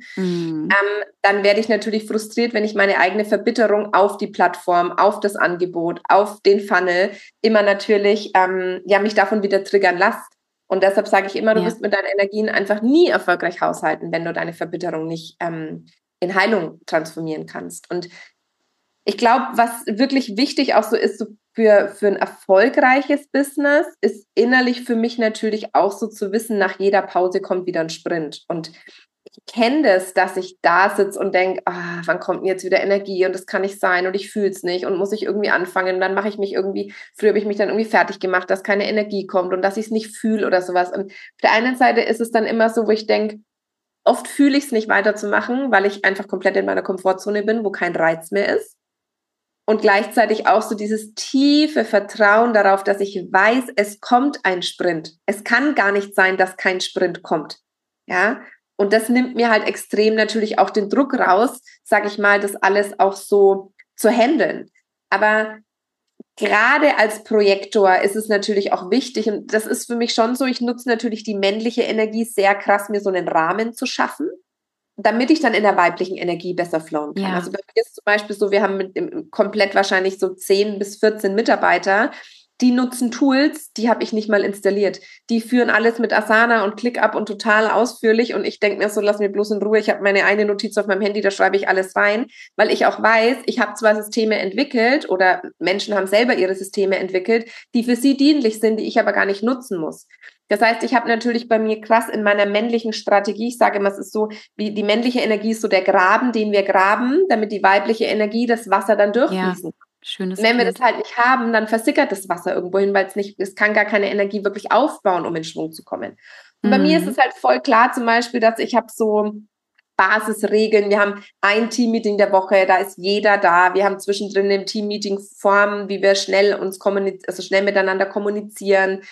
dann werde ich natürlich frustriert, wenn ich meine eigene Verbitterung auf die Plattform, auf das Angebot, auf den Funnel immer natürlich mich davon wieder triggern lasse. Und deshalb sage ich immer, du wirst mit deinen Energien einfach nie erfolgreich haushalten, wenn du deine Verbitterung nicht in Heilung transformieren kannst. Und ich glaube, was wirklich wichtig auch so ist, so für ein erfolgreiches Business, ist innerlich für mich natürlich auch so zu wissen, nach jeder Pause kommt wieder ein Sprint. Und Ich kenne das, dass ich da sitze und denke, wann kommt denn jetzt wieder Energie und das kann nicht sein und ich fühle es nicht und muss ich irgendwie anfangen und dann mache ich mich irgendwie, früher habe ich mich dann irgendwie fertig gemacht, dass keine Energie kommt und dass ich es nicht fühle oder sowas. Und auf der einen Seite ist es dann immer so, wo ich denke, oft fühle ich es nicht weiterzumachen, weil ich einfach komplett in meiner Komfortzone bin, wo kein Reiz mehr ist. Und gleichzeitig auch so dieses tiefe Vertrauen darauf, dass ich weiß, es kommt ein Sprint. Es kann gar nicht sein, dass kein Sprint kommt. Ja. Und das nimmt mir halt extrem natürlich auch den Druck raus, sage ich mal, das alles auch so zu handeln. Aber gerade als Projektor ist es natürlich auch wichtig, und das ist für mich schon so, ich nutze natürlich die männliche Energie sehr krass, mir so einen Rahmen zu schaffen, damit ich dann in der weiblichen Energie besser flowen kann. Ja. Also bei mir ist zum Beispiel so, wir haben komplett wahrscheinlich so 10 bis 14 Mitarbeiter, die nutzen Tools, die habe ich nicht mal installiert. Die führen alles mit Asana und ClickUp und total ausführlich und ich denke mir so, lass mir bloß in Ruhe, ich habe meine eine Notiz auf meinem Handy, da schreibe ich alles rein, weil ich auch weiß, ich habe zwar Systeme entwickelt oder Menschen haben selber ihre Systeme entwickelt, die für sie dienlich sind, die ich aber gar nicht nutzen muss. Das heißt, ich habe natürlich bei mir krass in meiner männlichen Strategie, ich sage immer, es ist so, wie die männliche Energie ist so der Graben, den wir graben, damit die weibliche Energie das Wasser dann durchfließen kann. Schönes Wenn wir das halt nicht haben, dann versickert das Wasser irgendwo hin, weil es kann gar keine Energie wirklich aufbauen, um in Schwung zu kommen. Und bei mir ist es halt voll klar zum Beispiel, dass ich habe so Basisregeln. Wir haben ein Teammeeting der Woche, da ist jeder da. Wir haben zwischendrin im Teammeeting Formen, wie wir schnell schnell miteinander kommunizieren.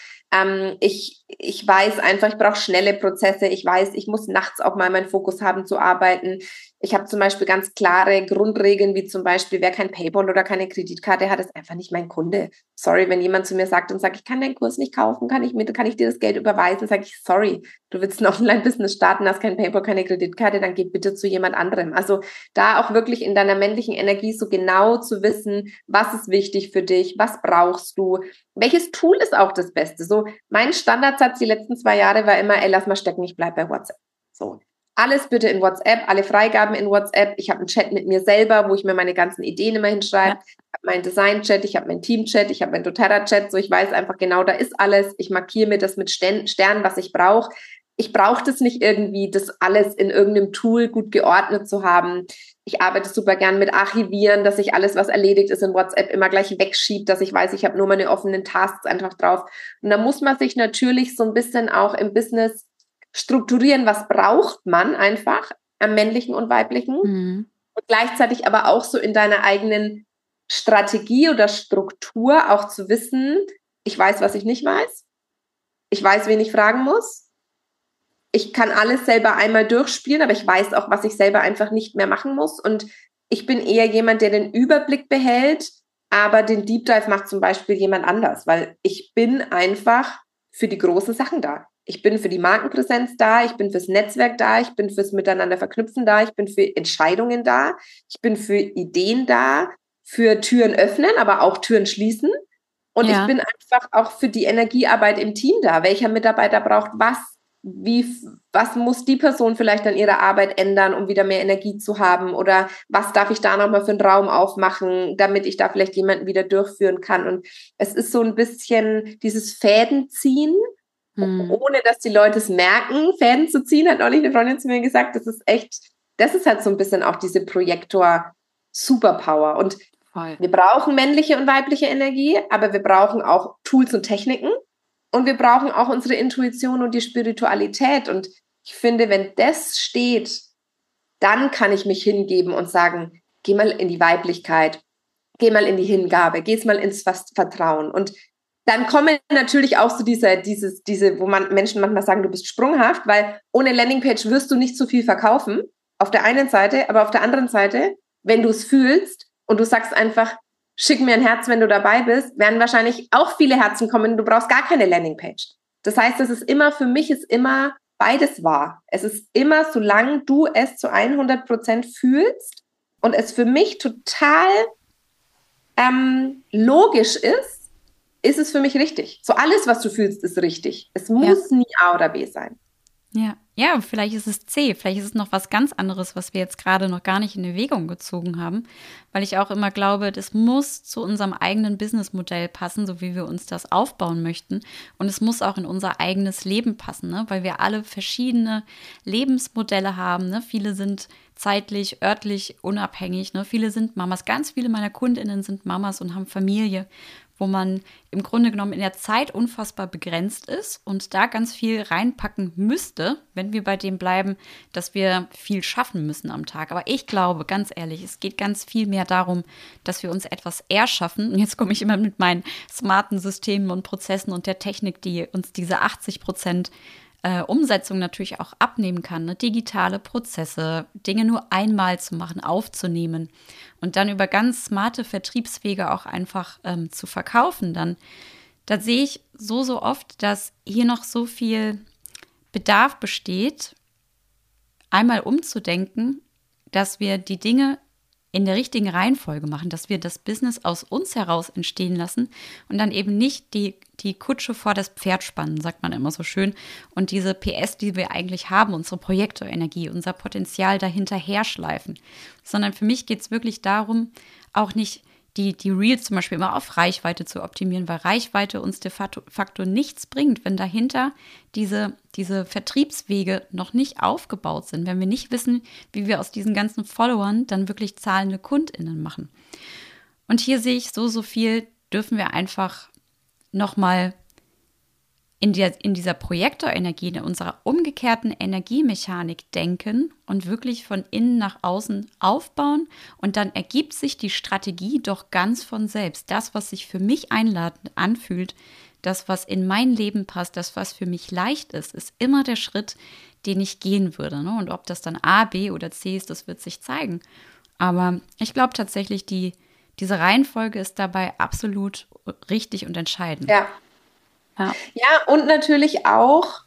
Ich weiß einfach, ich brauche schnelle Prozesse. Ich weiß, ich muss nachts auch mal meinen Fokus haben zu arbeiten. Ich habe zum Beispiel ganz klare Grundregeln, wie zum Beispiel, wer kein PayPal oder keine Kreditkarte hat, ist einfach nicht mein Kunde. Sorry, wenn jemand zu mir sagt und sagt, ich kann deinen Kurs nicht kaufen, kann ich dir das Geld überweisen, sage ich, sorry, du willst ein Online-Business starten, hast kein PayPal, keine Kreditkarte, dann geh bitte zu jemand anderem. Also da auch wirklich in deiner männlichen Energie so genau zu wissen, was ist wichtig für dich, was brauchst du, welches Tool ist auch das Beste. So, mein Standardsatz die letzten 2 Jahre war immer, lass mal stecken, ich bleib bei WhatsApp. So. Alles bitte in WhatsApp, alle Freigaben in WhatsApp. Ich habe einen Chat mit mir selber, wo ich mir meine ganzen Ideen immer hinschreibe. Ja. Ich habe meinen Design-Chat, ich habe meinen Team-Chat, ich habe meinen doTERRA-Chat. So, ich weiß einfach genau, da ist alles. Ich markiere mir das mit Sternen, was ich brauche. Ich brauche das nicht irgendwie, das alles in irgendeinem Tool gut geordnet zu haben. Ich arbeite super gern mit Archivieren, dass ich alles, was erledigt ist in WhatsApp, immer gleich wegschiebe, dass ich weiß, ich habe nur meine offenen Tasks einfach drauf. Und da muss man sich natürlich so ein bisschen auch im Business strukturieren, was braucht man einfach am männlichen und weiblichen und gleichzeitig aber auch so in deiner eigenen Strategie oder Struktur auch zu wissen, ich weiß, was ich nicht weiß, ich weiß, wen ich fragen muss, ich kann alles selber einmal durchspielen, aber ich weiß auch, was ich selber einfach nicht mehr machen muss und ich bin eher jemand, der den Überblick behält, aber den Deep Dive macht zum Beispiel jemand anders, weil ich bin einfach für die großen Sachen da. Ich bin für die Markenpräsenz da, ich bin fürs Netzwerk da, ich bin fürs Miteinander verknüpfen da, ich bin für Entscheidungen da, ich bin für Ideen da, für Türen öffnen, aber auch Türen schließen. Und ich bin einfach auch für die Energiearbeit im Team da. Welcher Mitarbeiter braucht was muss die Person vielleicht an ihrer Arbeit ändern, um wieder mehr Energie zu haben? Oder was darf ich da nochmal für einen Raum aufmachen, damit ich da vielleicht jemanden wieder durchführen kann? Und es ist so ein bisschen dieses Fädenziehen, ohne dass die Leute es merken, Fäden zu ziehen, hat neulich eine Freundin zu mir gesagt, das ist halt so ein bisschen auch diese Projektor-Superpower. Und wir brauchen männliche und weibliche Energie, aber wir brauchen auch Tools und Techniken und wir brauchen auch unsere Intuition und die Spiritualität. Und ich finde, wenn das steht, dann kann ich mich hingeben und sagen, geh mal in die Weiblichkeit, geh mal in die Hingabe, geh mal ins Vertrauen. Und dann kommen natürlich auch so diese, wo Menschen manchmal sagen, du bist sprunghaft, weil ohne Landingpage wirst du nicht so viel verkaufen, auf der einen Seite, aber auf der anderen Seite, wenn du es fühlst und du sagst einfach, schick mir ein Herz, wenn du dabei bist, werden wahrscheinlich auch viele Herzen kommen, du brauchst gar keine Landingpage. Das heißt, für mich ist immer beides wahr. Es ist immer, solange du es zu 100% fühlst und es für mich total logisch ist es für mich richtig. So alles, was du fühlst, ist richtig. Es muss nie A oder B sein. Ja, vielleicht ist es C, vielleicht ist es noch was ganz anderes, was wir jetzt gerade noch gar nicht in Erwägung gezogen haben, weil ich auch immer glaube, das muss zu unserem eigenen Businessmodell passen, so wie wir uns das aufbauen möchten, und es muss auch in unser eigenes Leben passen, ne? Weil wir alle verschiedene Lebensmodelle haben, ne? Viele sind zeitlich, örtlich unabhängig, ne? Viele sind Mamas, ganz viele meiner KundInnen sind Mamas und haben Familie, wo man im Grunde genommen in der Zeit unfassbar begrenzt ist und da ganz viel reinpacken müsste, wenn wir bei dem bleiben, dass wir viel schaffen müssen am Tag. Aber ich glaube, ganz ehrlich, es geht ganz viel mehr darum, dass wir uns etwas erschaffen. Und jetzt komme ich immer mit meinen smarten Systemen und Prozessen und der Technik, die uns diese 80% Umsetzung natürlich auch abnehmen kann, ne? Digitale Prozesse, Dinge nur einmal zu machen, aufzunehmen und dann über ganz smarte Vertriebswege auch einfach zu verkaufen. Da sehe ich so oft, dass hier noch so viel Bedarf besteht, einmal umzudenken, dass wir die Dinge in der richtigen Reihenfolge machen, dass wir das Business aus uns heraus entstehen lassen und dann eben nicht die Kutsche vor das Pferd spannen, sagt man immer so schön. Und diese PS, die wir eigentlich haben, unsere Projektorenergie, unser Potenzial dahinter herschleifen. Sondern für mich geht es wirklich darum, auch nicht die Reels zum Beispiel immer auf Reichweite zu optimieren, weil Reichweite uns de facto nichts bringt, wenn dahinter diese Vertriebswege noch nicht aufgebaut sind, wenn wir nicht wissen, wie wir aus diesen ganzen Followern dann wirklich zahlende KundInnen machen. Und hier sehe ich so viel, dürfen wir einfach nochmal in dieser Projektorenergie, in unserer umgekehrten Energiemechanik denken und wirklich von innen nach außen aufbauen. Und dann ergibt sich die Strategie doch ganz von selbst. Das, was sich für mich einladend anfühlt, das, was in mein Leben passt, das, was für mich leicht ist immer der Schritt, den ich gehen würde. Ne? Und ob das dann A, B oder C ist, das wird sich zeigen. Aber ich glaube tatsächlich, diese Reihenfolge ist dabei absolut richtig und entscheidend. Ja. Ja, und natürlich auch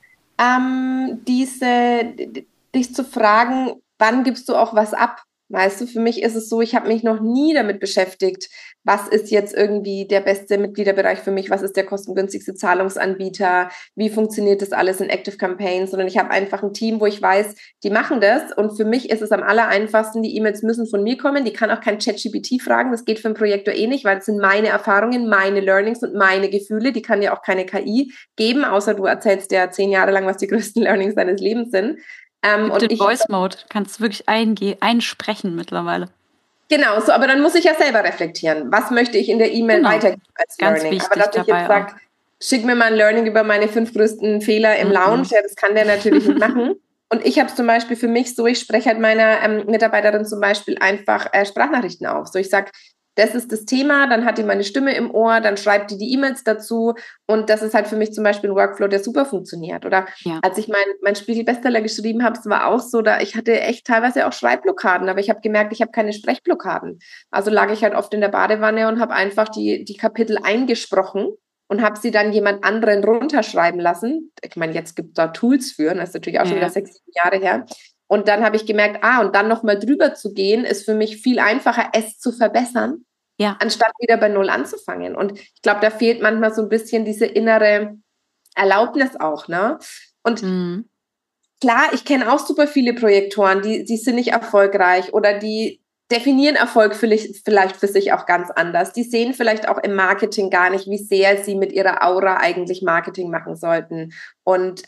dich zu fragen, wann gibst du auch was ab? Weißt du, für mich ist es so, ich habe mich noch nie damit beschäftigt, was ist jetzt irgendwie der beste Mitgliederbereich für mich, was ist der kostengünstigste Zahlungsanbieter, wie funktioniert das alles in Active Campaigns, sondern ich habe einfach ein Team, wo ich weiß, die machen das, und für mich ist es am allereinfachsten, die E-Mails müssen von mir kommen, die kann auch kein ChatGPT fragen, das geht für einen Projektor eh nicht, weil das sind meine Erfahrungen, meine Learnings und meine Gefühle, die kann ja auch keine KI geben, außer du erzählst ja 10 Jahre lang, was die größten Learnings deines Lebens sind. Und den Voice Mode kannst du wirklich einsprechen mittlerweile. Genau, so, aber dann muss ich ja selber reflektieren. Was möchte ich in der E-Mail weitergeben als Ganz Learning? wichtig, aber dass ich jetzt sage, schick mir mal ein Learning über meine 5 größten Fehler im Lounge, ja, das kann der natürlich nicht machen. Und ich habe es zum Beispiel für mich so, ich spreche halt meiner Mitarbeiterin zum Beispiel einfach Sprachnachrichten auf. So, ich sage, das ist das Thema, dann hat die meine Stimme im Ohr, dann schreibt die E-Mails dazu, und das ist halt für mich zum Beispiel ein Workflow, der super funktioniert. Oder als ich mein Spiegel-Bestseller geschrieben habe, es war auch so, ich hatte echt teilweise auch Schreibblockaden, aber ich habe gemerkt, ich habe keine Sprechblockaden. Also lag ich halt oft in der Badewanne und habe einfach die Kapitel eingesprochen und habe sie dann jemand anderen runterschreiben lassen. Ich meine, jetzt gibt es da Tools für, das ist natürlich auch schon wieder 6, 7 Jahre her. Und dann habe ich gemerkt, und dann nochmal drüber zu gehen, ist für mich viel einfacher, es zu verbessern, anstatt wieder bei Null anzufangen. Und ich glaube, da fehlt manchmal so ein bisschen diese innere Erlaubnis auch, ne? Und klar, ich kenne auch super viele Projektoren, die sind nicht erfolgreich oder die definieren Erfolg vielleicht für sich auch ganz anders. Die sehen vielleicht auch im Marketing gar nicht, wie sehr sie mit ihrer Aura eigentlich Marketing machen sollten. Und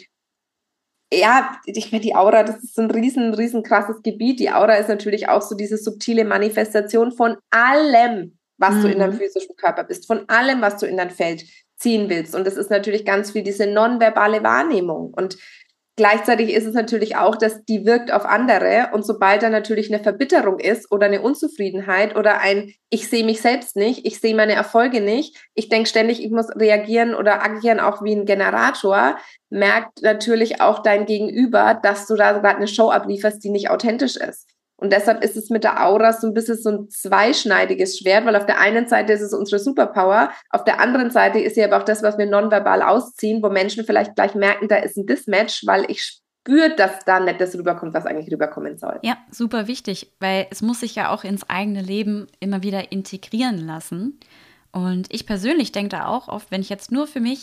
ich meine, die Aura, das ist so ein riesen krasses Gebiet. Die Aura ist natürlich auch so diese subtile Manifestation von allem, was du in deinem physischen Körper bist, von allem, was du in dein Feld ziehen willst. Und das ist natürlich ganz viel diese nonverbale Wahrnehmung. Und gleichzeitig ist es natürlich auch, dass die wirkt auf andere, und sobald da natürlich eine Verbitterung ist oder eine Unzufriedenheit oder ich sehe mich selbst nicht, ich sehe meine Erfolge nicht, ich denke ständig, ich muss reagieren oder agieren auch wie ein Generator, merkt natürlich auch dein Gegenüber, dass du da gerade eine Show ablieferst, die nicht authentisch ist. Und deshalb ist es mit der Aura so ein bisschen so ein zweischneidiges Schwert, weil auf der einen Seite ist es unsere Superpower, auf der anderen Seite ist sie aber auch das, was wir nonverbal ausziehen, wo Menschen vielleicht gleich merken, da ist ein Dismatch, weil ich spüre, dass da nicht das rüberkommt, was eigentlich rüberkommen soll. Ja, super wichtig, weil es muss sich ja auch ins eigene Leben immer wieder integrieren lassen. Und ich persönlich denke da auch oft, wenn ich jetzt nur für mich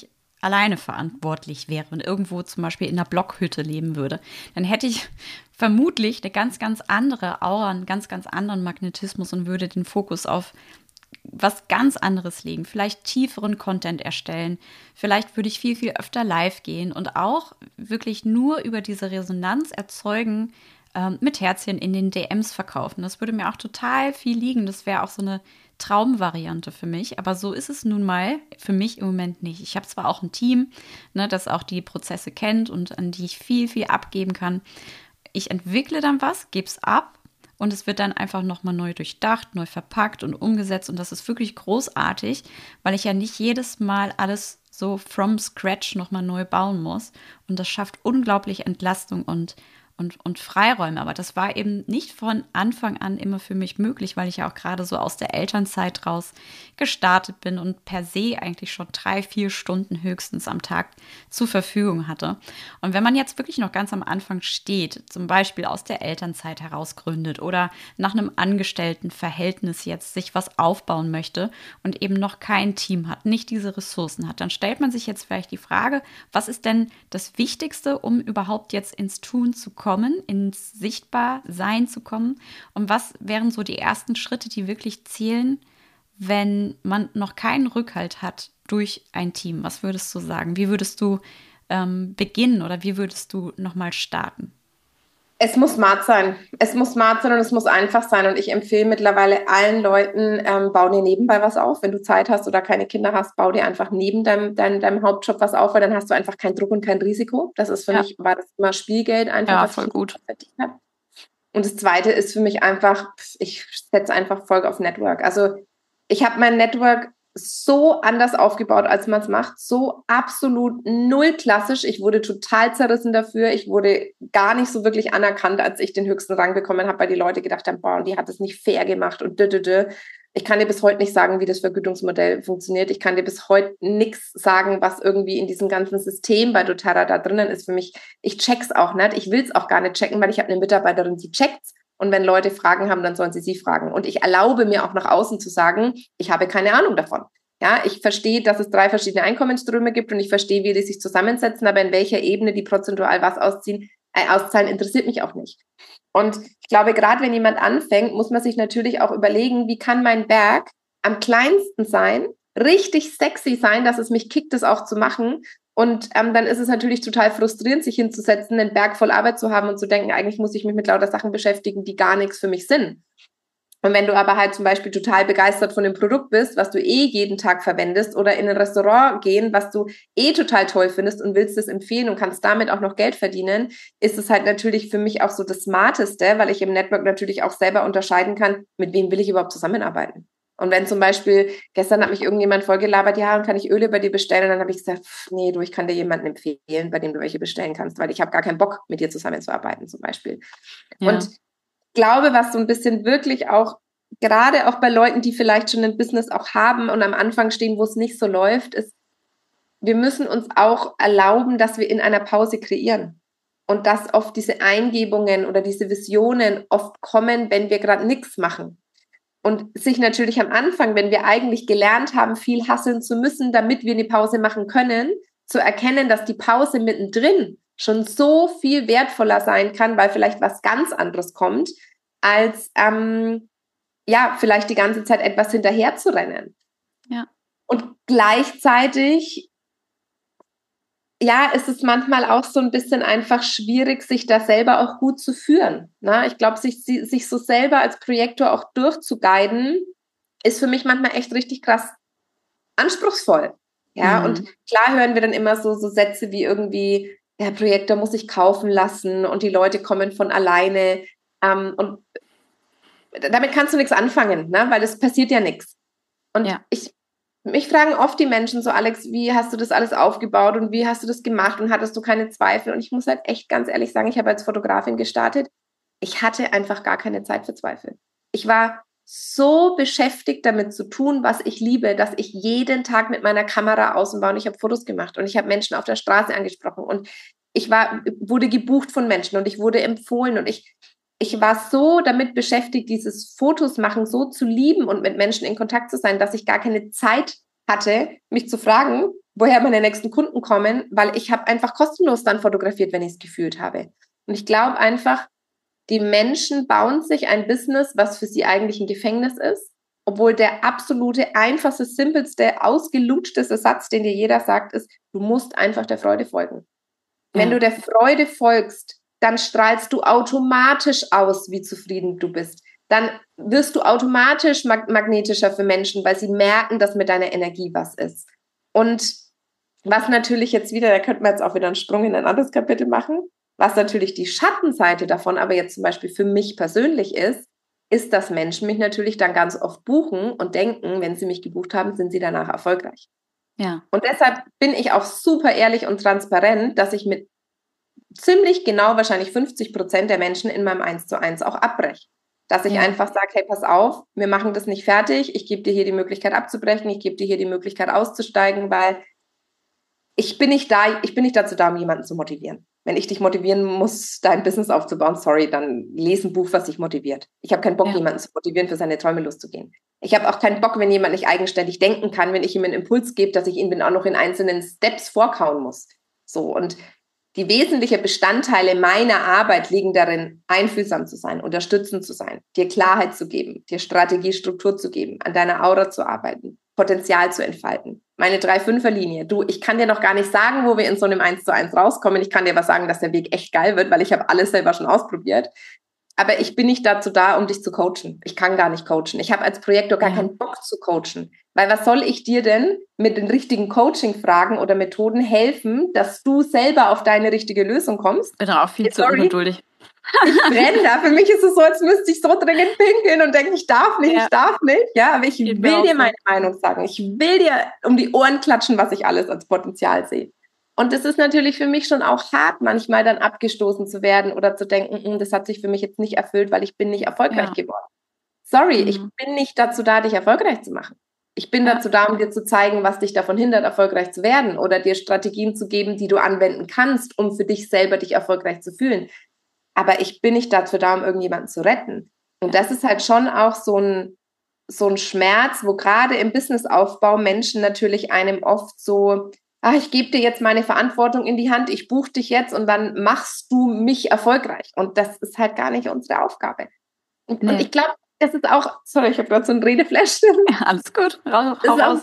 alleine verantwortlich wäre und irgendwo zum Beispiel in einer Blockhütte leben würde, dann hätte ich vermutlich eine ganz, ganz andere Aura, einen ganz, ganz anderen Magnetismus und würde den Fokus auf was ganz anderes legen, vielleicht tieferen Content erstellen, vielleicht würde ich viel, viel öfter live gehen und auch wirklich nur über diese Resonanz erzeugen, mit Herzchen in den DMs verkaufen. Das würde mir auch total viel liegen. Das wäre auch so eine Traumvariante für mich. Aber so ist es nun mal für mich im Moment nicht. Ich habe zwar auch ein Team, ne, das auch die Prozesse kennt und an die ich viel, viel abgeben kann. Ich entwickle dann was, gebe es ab und es wird dann einfach nochmal neu durchdacht, neu verpackt und umgesetzt. Und das ist wirklich großartig, weil ich ja nicht jedes Mal alles so from scratch nochmal neu bauen muss. Und das schafft unglaublich Entlastung und Freiräume. Aber das war eben nicht von Anfang an immer für mich möglich, weil ich ja auch gerade so aus der Elternzeit raus gestartet bin und per se eigentlich schon 3-4 Stunden höchstens am Tag zur Verfügung hatte. Und wenn man jetzt wirklich noch ganz am Anfang steht, zum Beispiel aus der Elternzeit heraus gründet oder nach einem Angestelltenverhältnis jetzt sich was aufbauen möchte und eben noch kein Team hat, nicht diese Ressourcen hat, dann stellt man sich jetzt vielleicht die Frage, was ist denn das Wichtigste, um überhaupt jetzt ins Tun zu kommen, ins Sichtbarsein zu kommen? Und was wären so die ersten Schritte, die wirklich zählen, wenn man noch keinen Rückhalt hat durch ein Team? Was würdest du sagen? Wie würdest du beginnen oder wie würdest du nochmal starten? Es muss smart sein. Es muss smart sein und es muss einfach sein. Und ich empfehle mittlerweile allen Leuten, bau dir nebenbei was auf. Wenn du Zeit hast oder keine Kinder hast, bau dir einfach neben deinem Hauptjob was auf, weil dann hast du einfach keinen Druck und kein Risiko. Das ist für mich, war das immer Spielgeld einfach. Ja, voll gut. Und das Zweite ist für mich einfach, ich setze einfach voll auf Network. Also ich habe mein Network so anders aufgebaut, als man es macht, so absolut null klassisch. Ich wurde total zerrissen dafür. Ich wurde gar nicht so wirklich anerkannt, als ich den höchsten Rang bekommen habe, weil die Leute gedacht haben, boah, die hat es nicht fair gemacht und Ich kann dir bis heute nicht sagen, wie das Vergütungsmodell funktioniert. Ich kann dir bis heute nichts sagen, was irgendwie in diesem ganzen System bei doTERRA da drinnen ist. Für mich, ich check's auch nicht. Ich will's auch gar nicht checken, weil ich habe eine Mitarbeiterin, die checkt's. Und wenn Leute Fragen haben, dann sollen sie fragen. Und ich erlaube mir auch nach außen zu sagen, ich habe keine Ahnung davon. Ja, ich verstehe, dass es 3 verschiedene Einkommensströme gibt und ich verstehe, wie die sich zusammensetzen, aber in welcher Ebene die prozentual was auszahlen, interessiert mich auch nicht. Und ich glaube, gerade wenn jemand anfängt, muss man sich natürlich auch überlegen, wie kann mein Berg am kleinsten sein, richtig sexy sein, dass es mich kickt, das auch zu machen. Und dann ist es natürlich total frustrierend, sich hinzusetzen, einen Berg voll Arbeit zu haben und zu denken, eigentlich muss ich mich mit lauter Sachen beschäftigen, die gar nichts für mich sind. Und wenn du aber halt zum Beispiel total begeistert von dem Produkt bist, was du jeden Tag verwendest, oder in ein Restaurant gehen, was du total toll findest und willst es empfehlen und kannst damit auch noch Geld verdienen, ist es halt natürlich für mich auch so das Smarteste, weil ich im Network natürlich auch selber unterscheiden kann, mit wem will ich überhaupt zusammenarbeiten. Und wenn zum Beispiel, gestern hat mich irgendjemand vollgelabert, ja, und kann ich Öle bei dir bestellen? Und dann habe ich gesagt, nee, du, ich kann dir jemanden empfehlen, bei dem du welche bestellen kannst, weil ich habe gar keinen Bock, mit dir zusammenzuarbeiten zum Beispiel. Ja. Und ich glaube, was so ein bisschen wirklich auch, gerade auch bei Leuten, die vielleicht schon ein Business auch haben und am Anfang stehen, wo es nicht so läuft, ist, wir müssen uns auch erlauben, dass wir in einer Pause kreieren. Und dass oft diese Eingebungen oder diese Visionen oft kommen, wenn wir gerade nichts machen. Und sich natürlich am Anfang, wenn wir eigentlich gelernt haben, viel hasseln zu müssen, damit wir eine Pause machen können, zu erkennen, dass die Pause mittendrin schon so viel wertvoller sein kann, weil vielleicht was ganz anderes kommt, als vielleicht die ganze Zeit etwas hinterher zu rennen. Ja. Und gleichzeitig ist es manchmal auch so ein bisschen einfach schwierig, sich da selber auch gut zu führen. Na, ich glaube, sich so selber als Projektor auch durchzuguiden, ist für mich manchmal echt richtig krass anspruchsvoll. Ja, und klar hören wir dann immer so Sätze wie irgendwie, der Projektor muss sich kaufen lassen und die Leute kommen von alleine. Und damit kannst du nichts anfangen, ne? Weil es passiert ja nichts. Und mich fragen oft die Menschen so, Alex, wie hast du das alles aufgebaut und wie hast du das gemacht und hattest du keine Zweifel? Und ich muss halt echt ganz ehrlich sagen, ich habe als Fotografin gestartet, ich hatte einfach gar keine Zeit für Zweifel. Ich war so beschäftigt damit zu tun, was ich liebe, dass ich jeden Tag mit meiner Kamera außen war und ich habe Fotos gemacht und ich habe Menschen auf der Straße angesprochen und ich wurde gebucht von Menschen und ich wurde empfohlen und ich war so damit beschäftigt, dieses Fotos machen so zu lieben und mit Menschen in Kontakt zu sein, dass ich gar keine Zeit hatte, mich zu fragen, woher meine nächsten Kunden kommen, weil ich habe einfach kostenlos dann fotografiert, wenn ich es gefühlt habe. Und ich glaube einfach, die Menschen bauen sich ein Business, was für sie eigentlich ein Gefängnis ist, obwohl der absolute, einfachste, simpelste, ausgelutschteste Satz, den dir jeder sagt, ist, du musst einfach der Freude folgen. Wenn du der Freude folgst, dann strahlst du automatisch aus, wie zufrieden du bist. Dann wirst du automatisch magnetischer für Menschen, weil sie merken, dass mit deiner Energie was ist. Und was natürlich jetzt wieder, da könnten wir jetzt auch wieder einen Sprung in ein anderes Kapitel machen, was natürlich die Schattenseite davon aber jetzt zum Beispiel für mich persönlich ist, dass Menschen mich natürlich dann ganz oft buchen und denken, wenn sie mich gebucht haben, sind sie danach erfolgreich. Ja. Und deshalb bin ich auch super ehrlich und transparent, dass ich mit ziemlich genau wahrscheinlich 50% der Menschen in meinem 1:1 auch abbreche. Dass ich einfach sage, hey, pass auf, wir machen das nicht fertig, ich gebe dir hier die Möglichkeit abzubrechen, ich gebe dir hier die Möglichkeit auszusteigen, weil ich bin nicht dazu da, um jemanden zu motivieren. Wenn ich dich motivieren muss, dein Business aufzubauen, sorry, dann lese ein Buch, was dich motiviert. Ich habe keinen Bock, jemanden zu motivieren, für seine Träume loszugehen. Ich habe auch keinen Bock, wenn jemand nicht eigenständig denken kann, wenn ich ihm einen Impuls gebe, dass ich ihn dann auch noch in einzelnen Steps vorkauen muss. So, und die wesentlichen Bestandteile meiner Arbeit liegen darin, einfühlsam zu sein, unterstützend zu sein, dir Klarheit zu geben, dir Strategie, Struktur zu geben, an deiner Aura zu arbeiten, Potenzial zu entfalten. Meine 3-5er-Linie. Du, ich kann dir noch gar nicht sagen, wo wir in so einem 1:1 rauskommen. Ich kann dir aber sagen, dass der Weg echt geil wird, weil ich habe alles selber schon ausprobiert. Aber ich bin nicht dazu da, um dich zu coachen. Ich kann gar nicht coachen. Ich habe als Projektor gar keinen Bock zu coachen. Weil was soll ich dir denn mit den richtigen Coaching-Fragen oder Methoden helfen, dass du selber auf deine richtige Lösung kommst? Bin auch viel zu ungeduldig. Ich brenne da. Für mich ist es so, als müsste ich so dringend pinkeln und denke, ich darf nicht. Ja, aber ich will dir meine Meinung sagen. Ich will dir um die Ohren klatschen, was ich alles als Potenzial sehe. Und es ist natürlich für mich schon auch hart, manchmal dann abgestoßen zu werden oder zu denken, das hat sich für mich jetzt nicht erfüllt, weil ich bin nicht erfolgreich geworden. Sorry, ich bin nicht dazu da, dich erfolgreich zu machen. Ich bin dazu da, um dir zu zeigen, was dich davon hindert, erfolgreich zu werden oder dir Strategien zu geben, die du anwenden kannst, um für dich selber dich erfolgreich zu fühlen. Aber ich bin nicht dazu da, um irgendjemanden zu retten. Und das ist halt schon auch so ein Schmerz, wo gerade im Businessaufbau Menschen natürlich einem oft so, ich gebe dir jetzt meine Verantwortung in die Hand, ich buche dich jetzt und dann machst du mich erfolgreich. Und das ist halt gar nicht unsere Aufgabe. Und ich glaube, das ist auch, sorry, ich habe gerade so einen Redeflash. Ja, alles gut, raus.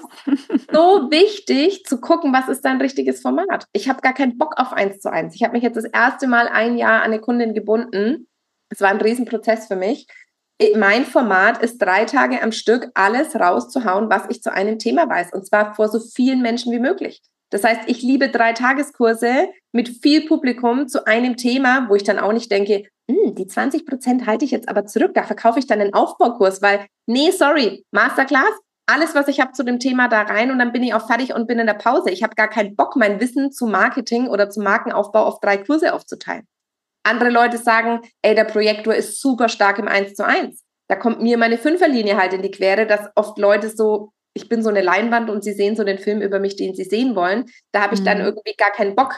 So wichtig zu gucken, was ist dein richtiges Format. Ich habe gar keinen Bock auf 1:1. Ich habe mich jetzt das erste Mal ein Jahr an eine Kundin gebunden. Es war ein Riesenprozess für mich. Mein Format ist 3 Tage am Stück alles rauszuhauen, was ich zu einem Thema weiß. Und zwar vor so vielen Menschen wie möglich. Das heißt, ich liebe 3-Tageskurse mit viel Publikum zu einem Thema, wo ich dann auch nicht denke, die 20% halte ich jetzt aber zurück, da verkaufe ich dann einen Aufbaukurs, weil, sorry, Masterclass, alles, was ich habe zu dem Thema da rein und dann bin ich auch fertig und bin in der Pause. Ich habe gar keinen Bock, mein Wissen zu Marketing oder zu Markenaufbau auf 3 Kurse aufzuteilen. Andere Leute sagen, der Projektor ist super stark im 1:1. Da kommt mir meine 5er-Linie halt in die Quere, dass oft Leute so, ich bin so eine Leinwand und sie sehen so den Film über mich, den sie sehen wollen. Da habe ich dann irgendwie gar keinen Bock,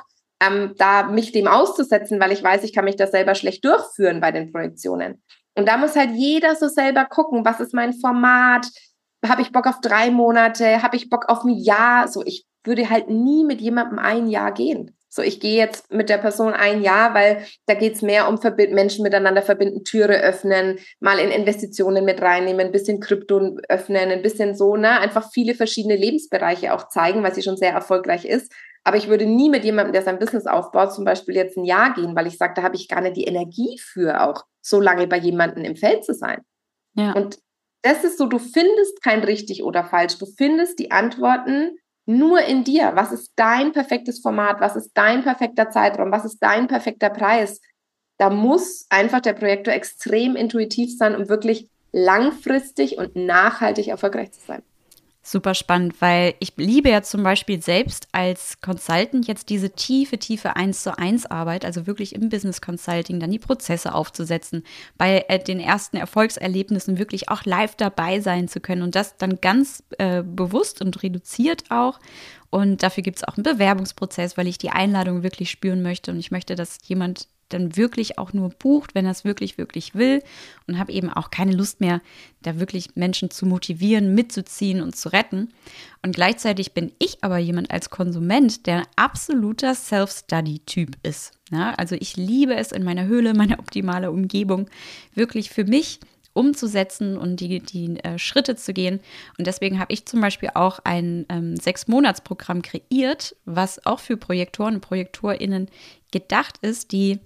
da mich dem auszusetzen, weil ich weiß, ich kann mich da selber schlecht durchführen bei den Projektionen. Und da muss halt jeder so selber gucken, was ist mein Format? Habe ich Bock auf 3 Monate? Habe ich Bock auf ein Jahr? So, ich würde halt nie mit jemandem ein Jahr gehen. So, ich gehe jetzt mit der Person ein Jahr, weil da geht's mehr um Menschen miteinander verbinden, Türe öffnen, mal in Investitionen mit reinnehmen, ein bisschen Krypto öffnen, ein bisschen so, einfach viele verschiedene Lebensbereiche auch zeigen, weil sie schon sehr erfolgreich ist. Aber ich würde nie mit jemandem, der sein Business aufbaut, zum Beispiel jetzt ein Jahr gehen, weil ich sage, da habe ich gar nicht die Energie für, auch so lange bei jemandem im Feld zu sein. Ja. Und das ist so, du findest kein richtig oder falsch, du findest die Antworten nur in dir. Was ist dein perfektes Format? Was ist dein perfekter Zeitraum? Was ist dein perfekter Preis? Da muss einfach der Projektor extrem intuitiv sein, um wirklich langfristig und nachhaltig erfolgreich zu sein. Super spannend, weil ich liebe ja zum Beispiel selbst als Consultant jetzt diese tiefe 1:1 Arbeit, also wirklich im Business Consulting, dann die Prozesse aufzusetzen, bei den ersten Erfolgserlebnissen wirklich auch live dabei sein zu können und das dann ganz bewusst und reduziert auch. Und dafür gibt es auch einen Bewerbungsprozess, weil ich die Einladung wirklich spüren möchte und ich möchte, dass jemand dann wirklich auch nur bucht, wenn er es wirklich, wirklich will und habe eben auch keine Lust mehr, da wirklich Menschen zu motivieren, mitzuziehen und zu retten. Und gleichzeitig bin ich aber jemand als Konsument, der ein absoluter Self-Study-Typ ist. Ja, also ich liebe es, in meiner Höhle, meine optimale Umgebung, wirklich für mich umzusetzen und die Schritte zu gehen. Und deswegen habe ich zum Beispiel auch ein 6-Monats-Programm kreiert, was auch für Projektoren und ProjektorInnen gedacht ist, die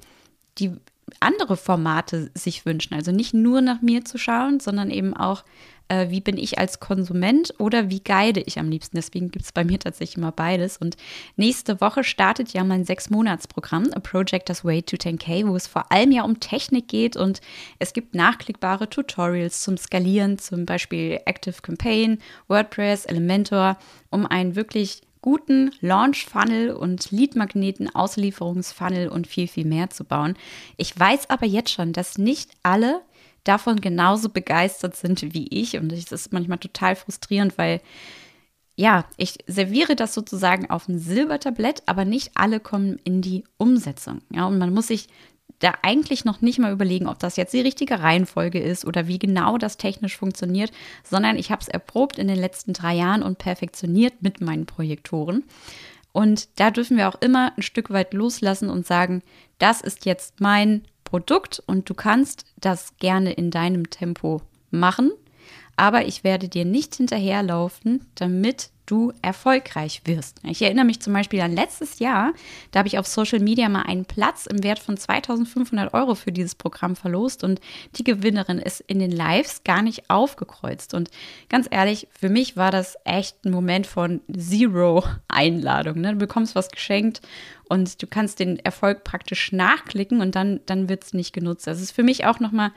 andere Formate sich wünschen. Also nicht nur nach mir zu schauen, sondern eben auch, wie bin ich als Konsument oder wie guide ich am liebsten. Deswegen gibt es bei mir tatsächlich immer beides. Und nächste Woche startet ja mein 6-Monats-Programm, A Project That's Way to 10K, wo es vor allem ja um Technik geht und es gibt nachklickbare Tutorials zum Skalieren, zum Beispiel Active Campaign, WordPress, Elementor, um einen wirklich guten Launch-Funnel und Lead-Magneten, Auslieferungsfunnel und viel, viel mehr zu bauen. Ich weiß aber jetzt schon, dass nicht alle davon genauso begeistert sind wie ich und das ist manchmal total frustrierend, weil ja, ich serviere das sozusagen auf ein Silbertablett, aber nicht alle kommen in die Umsetzung. Ja, und man muss sich da eigentlich noch nicht mal überlegen, ob das jetzt die richtige Reihenfolge ist oder wie genau das technisch funktioniert, sondern ich habe es erprobt in den letzten 3 Jahren und perfektioniert mit meinen Projektoren. Und da dürfen wir auch immer ein Stück weit loslassen und sagen, das ist jetzt mein Produkt und du kannst das gerne in deinem Tempo machen, aber ich werde dir nicht hinterherlaufen, damit du erfolgreich wirst. Ich erinnere mich zum Beispiel an letztes Jahr, da habe ich auf Social Media mal einen Platz im Wert von 2.500 € für dieses Programm verlost und die Gewinnerin ist in den Lives gar nicht aufgekreuzt. Und ganz ehrlich, für mich war das echt ein Moment von Zero-Einladung. Ne? Du bekommst was geschenkt und du kannst den Erfolg praktisch nachklicken und dann wird es nicht genutzt. Das ist für mich auch nochmal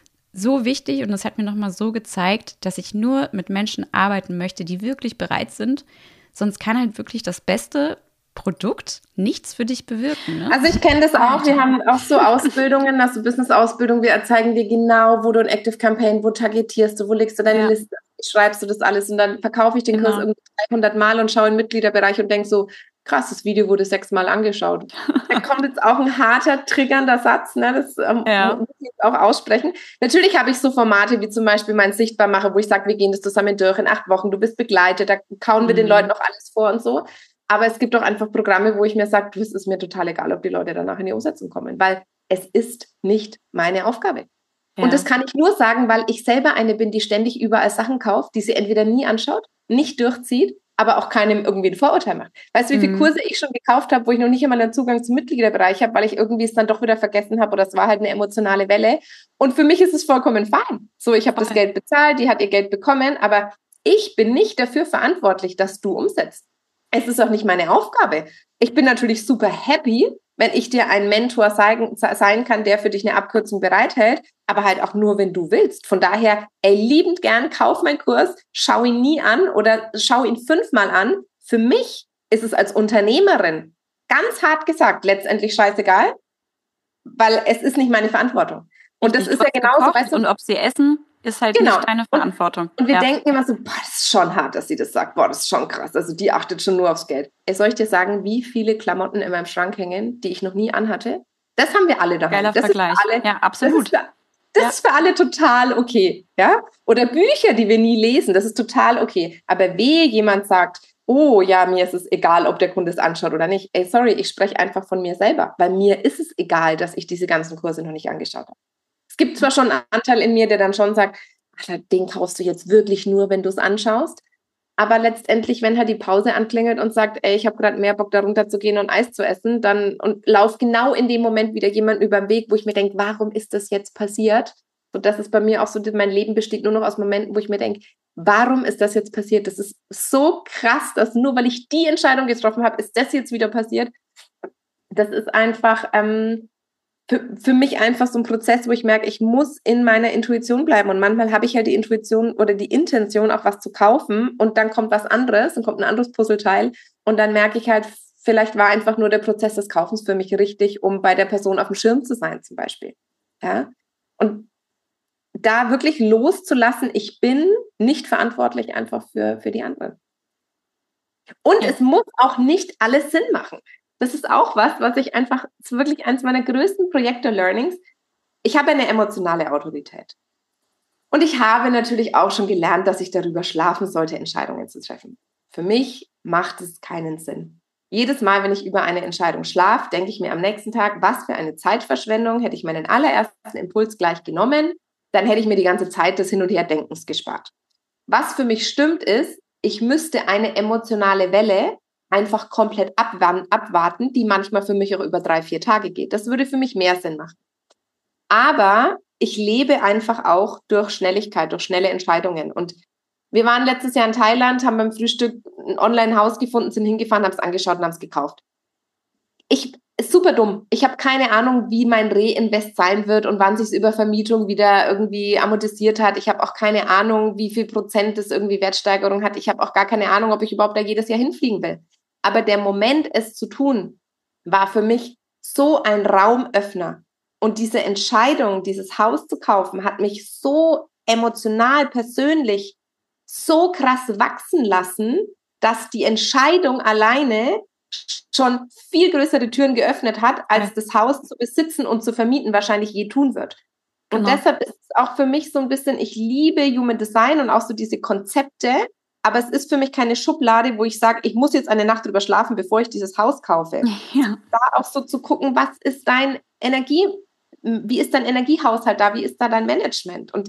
so wichtig und das hat mir nochmal so gezeigt, dass ich nur mit Menschen arbeiten möchte, die wirklich bereit sind. Sonst kann halt wirklich das beste Produkt nichts für dich bewirken. Ne? Also ich kenne das auch. Wir haben auch so Ausbildungen, also Business-Ausbildung. Wir zeigen dir genau, wo du ein Active Campaign, wo targetierst du, wo legst du deine Liste, schreibst du das alles und dann verkaufe ich den Kurs irgendwie 300 Mal und schaue in den Mitgliederbereich und denke so, krass, das Video wurde 6 Mal angeschaut. Da kommt jetzt auch ein harter, triggernder Satz, ne? Das muss ich jetzt auch aussprechen. Natürlich habe ich so Formate wie zum Beispiel mein Sichtbarmacher, wo ich sage, wir gehen das zusammen durch in 8 Wochen, du bist begleitet, da kauen wir den Leuten noch alles vor und so. Aber es gibt auch einfach Programme, wo ich mir sage, es ist mir total egal, ob die Leute danach in die Umsetzung kommen, weil es ist nicht meine Aufgabe. Ja. Und das kann ich nur sagen, weil ich selber eine bin, die ständig überall Sachen kauft, die sie entweder nie anschaut, nicht durchzieht, aber auch keinem irgendwie ein Vorurteil macht. Weißt du, wie viele Kurse ich schon gekauft habe, wo ich noch nicht einmal einen Zugang zum Mitgliederbereich habe, weil ich irgendwie es dann doch wieder vergessen habe oder es war halt eine emotionale Welle. Und für mich ist es vollkommen fein. So, ich habe das Geld bezahlt, die hat ihr Geld bekommen, aber ich bin nicht dafür verantwortlich, dass du umsetzt. Es ist auch nicht meine Aufgabe. Ich bin natürlich super happy, wenn ich dir ein Mentor sein kann, der für dich eine Abkürzung bereithält, aber halt auch nur, wenn du willst. Von daher, liebend gern, kauf meinen Kurs, schau ihn nie an oder schau ihn 5-mal an. Für mich ist es als Unternehmerin, ganz hart gesagt, letztendlich scheißegal, weil es ist nicht meine Verantwortung. Und das ist ja genauso, weißt du. Und ob sie essen, ist halt nicht deine Verantwortung. Und wir denken immer so, boah, das ist schon hart, dass sie das sagt. Boah, das ist schon krass. Also die achtet schon nur aufs Geld. Soll ich dir sagen, wie viele Klamotten in meinem Schrank hängen, die ich noch nie anhatte? Das haben wir alle daheim. Geiler Vergleich. Ja, absolut. Das ist für alle total okay. Ja? Oder Bücher, die wir nie lesen, das ist total okay. Aber wehe, jemand sagt, oh ja, mir ist es egal, ob der Kunde es anschaut oder nicht. Sorry, ich spreche einfach von mir selber. Weil mir ist es egal, dass ich diese ganzen Kurse noch nicht angeschaut habe. Es gibt zwar schon einen Anteil in mir, der dann schon sagt, Alter, den kaufst du jetzt wirklich nur, wenn du es anschaust. Aber letztendlich, wenn halt die Pause anklingelt und sagt, ich habe gerade mehr Bock, da runter zu gehen und Eis zu essen, dann und lauf genau in dem Moment wieder jemand über den Weg, wo ich mir denke, warum ist das jetzt passiert? Und das ist bei mir auch so, mein Leben besteht nur noch aus Momenten, wo ich mir denke, warum ist das jetzt passiert? Das ist so krass, dass nur weil ich die Entscheidung getroffen habe, ist das jetzt wieder passiert. Das ist einfach für mich einfach so ein Prozess, wo ich merke, ich muss in meiner Intuition bleiben. Und manchmal habe ich halt die Intuition oder die Intention, auch was zu kaufen. Und dann kommt was anderes, dann kommt ein anderes Puzzleteil. Und dann merke ich halt, vielleicht war einfach nur der Prozess des Kaufens für mich richtig, um bei der Person auf dem Schirm zu sein, zum Beispiel. Ja? Und da wirklich loszulassen, ich bin nicht verantwortlich einfach für die anderen. Und es muss auch nicht alles Sinn machen. das ist auch was ich einfach, das ist wirklich eines meiner größten Projektor-Learnings. Ich habe eine emotionale Autorität. Und ich habe natürlich auch schon gelernt, dass ich darüber schlafen sollte, Entscheidungen zu treffen. Für mich macht es keinen Sinn. Jedes Mal, wenn ich über eine Entscheidung schlafe, denke ich mir am nächsten Tag, was für eine Zeitverschwendung, hätte ich meinen allerersten Impuls gleich genommen, dann hätte ich mir die ganze Zeit des Hin- und Herdenkens gespart. Was für mich stimmt ist, ich müsste eine emotionale Welle einfach komplett abwarten, die manchmal für mich auch über 3-4 Tage geht. Das würde für mich mehr Sinn machen. Aber ich lebe einfach auch durch Schnelligkeit, durch schnelle Entscheidungen. Und wir waren letztes Jahr in Thailand, haben beim Frühstück ein Online-Haus gefunden, sind hingefahren, haben es angeschaut und haben es gekauft. Ist super dumm. Ich habe keine Ahnung, wie mein Reinvest sein wird und wann sich es über Vermietung wieder irgendwie amortisiert hat. Ich habe auch keine Ahnung, wie viel Prozent das irgendwie Wertsteigerung hat. Ich habe auch gar keine Ahnung, ob ich überhaupt da jedes Jahr hinfliegen will. Aber der Moment, es zu tun, war für mich so ein Raumöffner. Und diese Entscheidung, dieses Haus zu kaufen, hat mich so emotional, persönlich so krass wachsen lassen, dass die Entscheidung alleine schon viel größere Türen geöffnet hat, als das Haus zu besitzen und zu vermieten wahrscheinlich je tun wird. Und deshalb ist es auch für mich so ein bisschen, ich liebe Human Design und auch so diese Konzepte, aber es ist für mich keine Schublade, wo ich sage, ich muss jetzt eine Nacht drüber schlafen, bevor ich dieses Haus kaufe. Ja. Da auch so zu gucken, was ist dein wie ist dein Energiehaushalt da, wie ist da dein Management? Und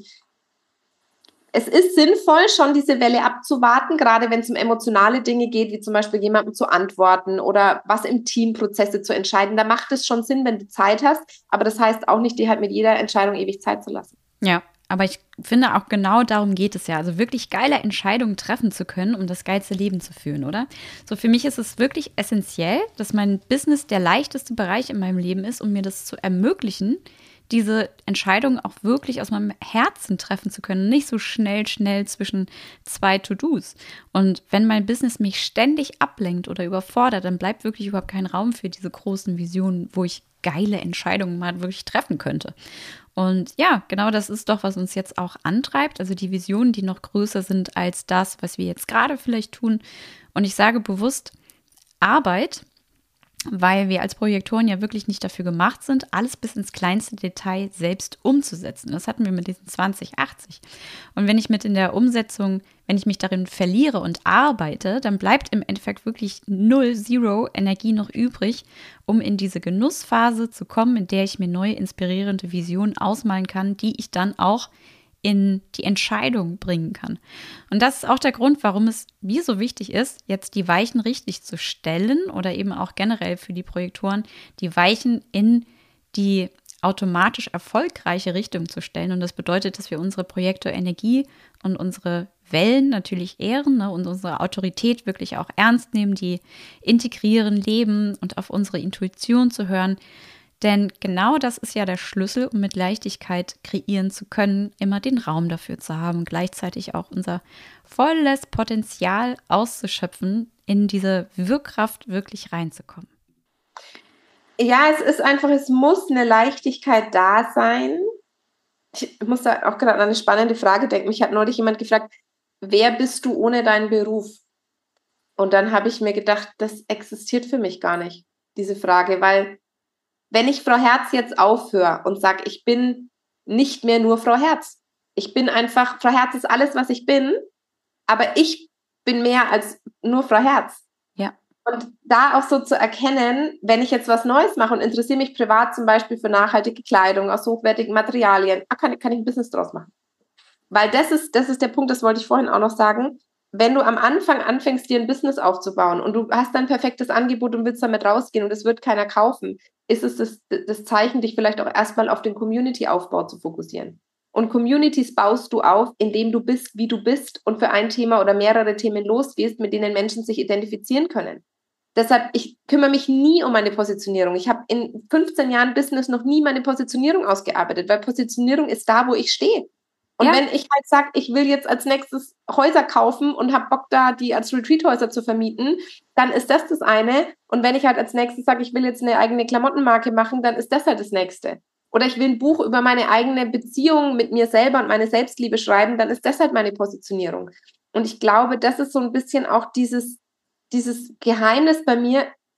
es ist sinnvoll, schon diese Welle abzuwarten, gerade wenn es um emotionale Dinge geht, wie zum Beispiel jemandem zu antworten oder was im Team Prozesse zu entscheiden. Da macht es schon Sinn, wenn du Zeit hast, aber das heißt auch nicht, dir halt mit jeder Entscheidung ewig Zeit zu lassen. Ja, aber ich finde auch genau darum geht es ja. Also wirklich geile Entscheidungen treffen zu können, um das geilste Leben zu führen, oder? So für mich ist es wirklich essentiell, dass mein Business der leichteste Bereich in meinem Leben ist, um mir das zu ermöglichen, diese Entscheidungen auch wirklich aus meinem Herzen treffen zu können, nicht so schnell zwischen 2 To-Dos. Und wenn mein Business mich ständig ablenkt oder überfordert, dann bleibt wirklich überhaupt kein Raum für diese großen Visionen, wo ich geile Entscheidungen mal wirklich treffen könnte. Und ja, genau das ist doch, was uns jetzt auch antreibt. Also die Visionen, die noch größer sind als das, was wir jetzt gerade vielleicht tun. Und ich sage bewusst Arbeit, weil wir als Projektoren ja wirklich nicht dafür gemacht sind, alles bis ins kleinste Detail selbst umzusetzen. Das hatten wir mit diesen 20/80. Und wenn ich wenn ich mich darin verliere und arbeite, dann bleibt im Endeffekt wirklich 0 Energie noch übrig, um in diese Genussphase zu kommen, in der ich mir neue, inspirierende Visionen ausmalen kann, die ich dann auch in die Entscheidung bringen kann. Und das ist auch der Grund, warum es mir so wichtig ist, jetzt die Weichen richtig zu stellen oder eben auch generell für die Projektoren die Weichen in die automatisch erfolgreiche Richtung zu stellen. Und das bedeutet, dass wir unsere Projektorenergie und unsere Wellen natürlich ehren, ne, und unsere Autorität wirklich auch ernst nehmen, die integrieren, leben und auf unsere Intuition zu hören. Denn genau das ist ja der Schlüssel, um mit Leichtigkeit kreieren zu können, immer den Raum dafür zu haben, gleichzeitig auch unser volles Potenzial auszuschöpfen, in diese Wirkkraft wirklich reinzukommen. Ja, es ist einfach, es muss eine Leichtigkeit da sein. Ich muss da auch gerade an eine spannende Frage denken. Mich hat neulich jemand gefragt, wer bist du ohne deinen Beruf? Und dann habe ich mir gedacht, das existiert für mich gar nicht, diese Frage, weil wenn ich Frau Herz jetzt aufhöre und sage, ich bin nicht mehr nur Frau Herz. Ich bin einfach, Frau Herz ist alles, was ich bin, aber ich bin mehr als nur Frau Herz. Ja. Und da auch so zu erkennen, wenn ich jetzt was Neues mache und interessiere mich privat zum Beispiel für nachhaltige Kleidung aus hochwertigen Materialien, kann ich ein Business draus machen. Weil das ist der Punkt, das wollte ich vorhin auch noch sagen. Wenn du am Anfang anfängst, dir ein Business aufzubauen und du hast ein perfektes Angebot und willst damit rausgehen und es wird keiner kaufen, ist es das Zeichen, dich vielleicht auch erstmal auf den Community-Aufbau zu fokussieren. Und Communities baust du auf, indem du bist, wie du bist und für ein Thema oder mehrere Themen losgehst, mit denen Menschen sich identifizieren können. Deshalb, ich kümmere mich nie um meine Positionierung. Ich habe in 15 Jahren Business noch nie meine Positionierung ausgearbeitet, weil Positionierung ist da, wo ich stehe. Und wenn ich halt sage, ich will jetzt als nächstes Häuser kaufen und habe Bock da, die als Retreat-Häuser zu vermieten, dann ist das eine. Und wenn ich halt als nächstes sage, ich will jetzt eine eigene Klamottenmarke machen, dann ist das halt das nächste. Oder ich will ein Buch über meine eigene Beziehung mit mir selber und meine Selbstliebe schreiben, dann ist das halt meine Positionierung. Und ich glaube, das ist so ein bisschen auch dieses Geheimnis bei mir.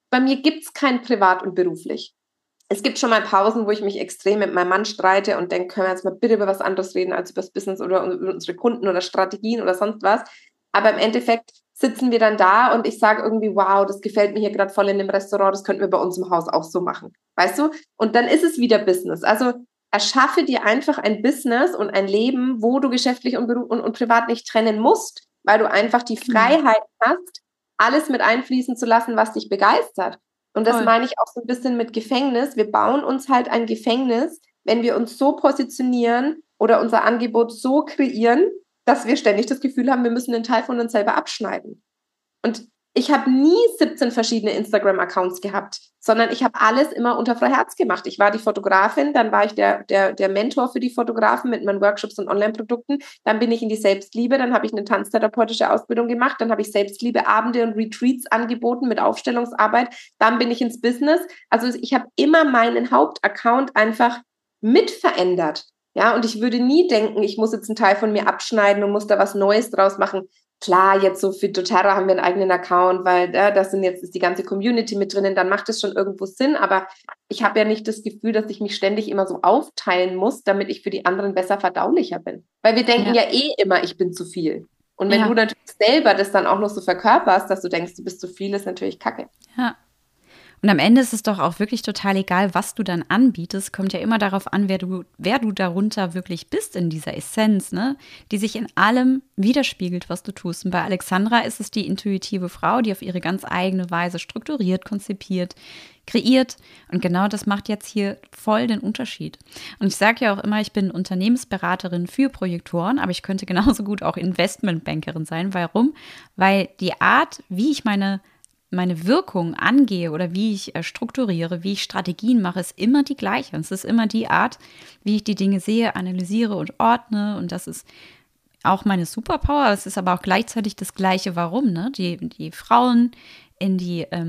bei mir gibt es kein Privat und beruflich. Es gibt schon mal Pausen, wo ich mich extrem mit meinem Mann streite und denke, können wir jetzt mal bitte über was anderes reden als über das Business oder über unsere Kunden oder Strategien oder sonst was. Aber im Endeffekt sitzen wir dann da und ich sage irgendwie, wow, das gefällt mir hier gerade voll in dem Restaurant, das könnten wir bei uns im Haus auch so machen. Weißt du? Und dann ist es wieder Business. Also erschaffe dir einfach ein Business und ein Leben, wo du geschäftlich und privat nicht trennen musst, weil du einfach die Freiheit hast, alles mit einfließen zu lassen, was dich begeistert. Und das meine ich auch so ein bisschen mit Gefängnis. Wir bauen uns halt ein Gefängnis, wenn wir uns so positionieren oder unser Angebot so kreieren, dass wir ständig das Gefühl haben, wir müssen einen Teil von uns selber abschneiden. Und ich habe nie 17 verschiedene Instagram-Accounts gehabt, sondern ich habe alles immer unter Freiherz gemacht. Ich war die Fotografin, dann war ich der Mentor für die Fotografen mit meinen Workshops und Online-Produkten. Dann bin ich in die Selbstliebe, dann habe ich eine tanztherapeutische Ausbildung gemacht, dann habe ich Selbstliebe-Abende und Retreats angeboten mit Aufstellungsarbeit. Dann bin ich ins Business. Also ich habe immer meinen Hauptaccount einfach mitverändert. Ja, und ich würde nie denken, ich muss jetzt einen Teil von mir abschneiden und muss da was Neues draus machen. Klar, jetzt so für doTERRA haben wir einen eigenen Account, weil das ist die ganze Community mit drinnen, dann macht es schon irgendwo Sinn, aber ich habe ja nicht das Gefühl, dass ich mich ständig immer so aufteilen muss, damit ich für die anderen besser verdaulicher bin. Weil wir denken ja immer, ich bin zu viel. Und wenn du natürlich selber das dann auch noch so verkörperst, dass du denkst, du bist zu viel, ist natürlich Kacke. Ja. Und am Ende ist es doch auch wirklich total egal, was du dann anbietest. Kommt ja immer darauf an, wer du darunter wirklich bist in dieser Essenz, ne? Die sich in allem widerspiegelt, was du tust. Und bei Alexandra ist es die intuitive Frau, die auf ihre ganz eigene Weise strukturiert, konzipiert, kreiert. Und genau das macht jetzt hier voll den Unterschied. Und ich sage ja auch immer, ich bin Unternehmensberaterin für Projektoren, aber ich könnte genauso gut auch Investmentbankerin sein. Warum? Weil die Art, wie ich meine Wirkung angehe oder wie ich strukturiere, wie ich Strategien mache, ist immer die gleiche. Und es ist immer die Art, wie ich die Dinge sehe, analysiere und ordne. Und das ist auch meine Superpower. Es ist aber auch gleichzeitig das gleiche Warum, ne? Die Frauen in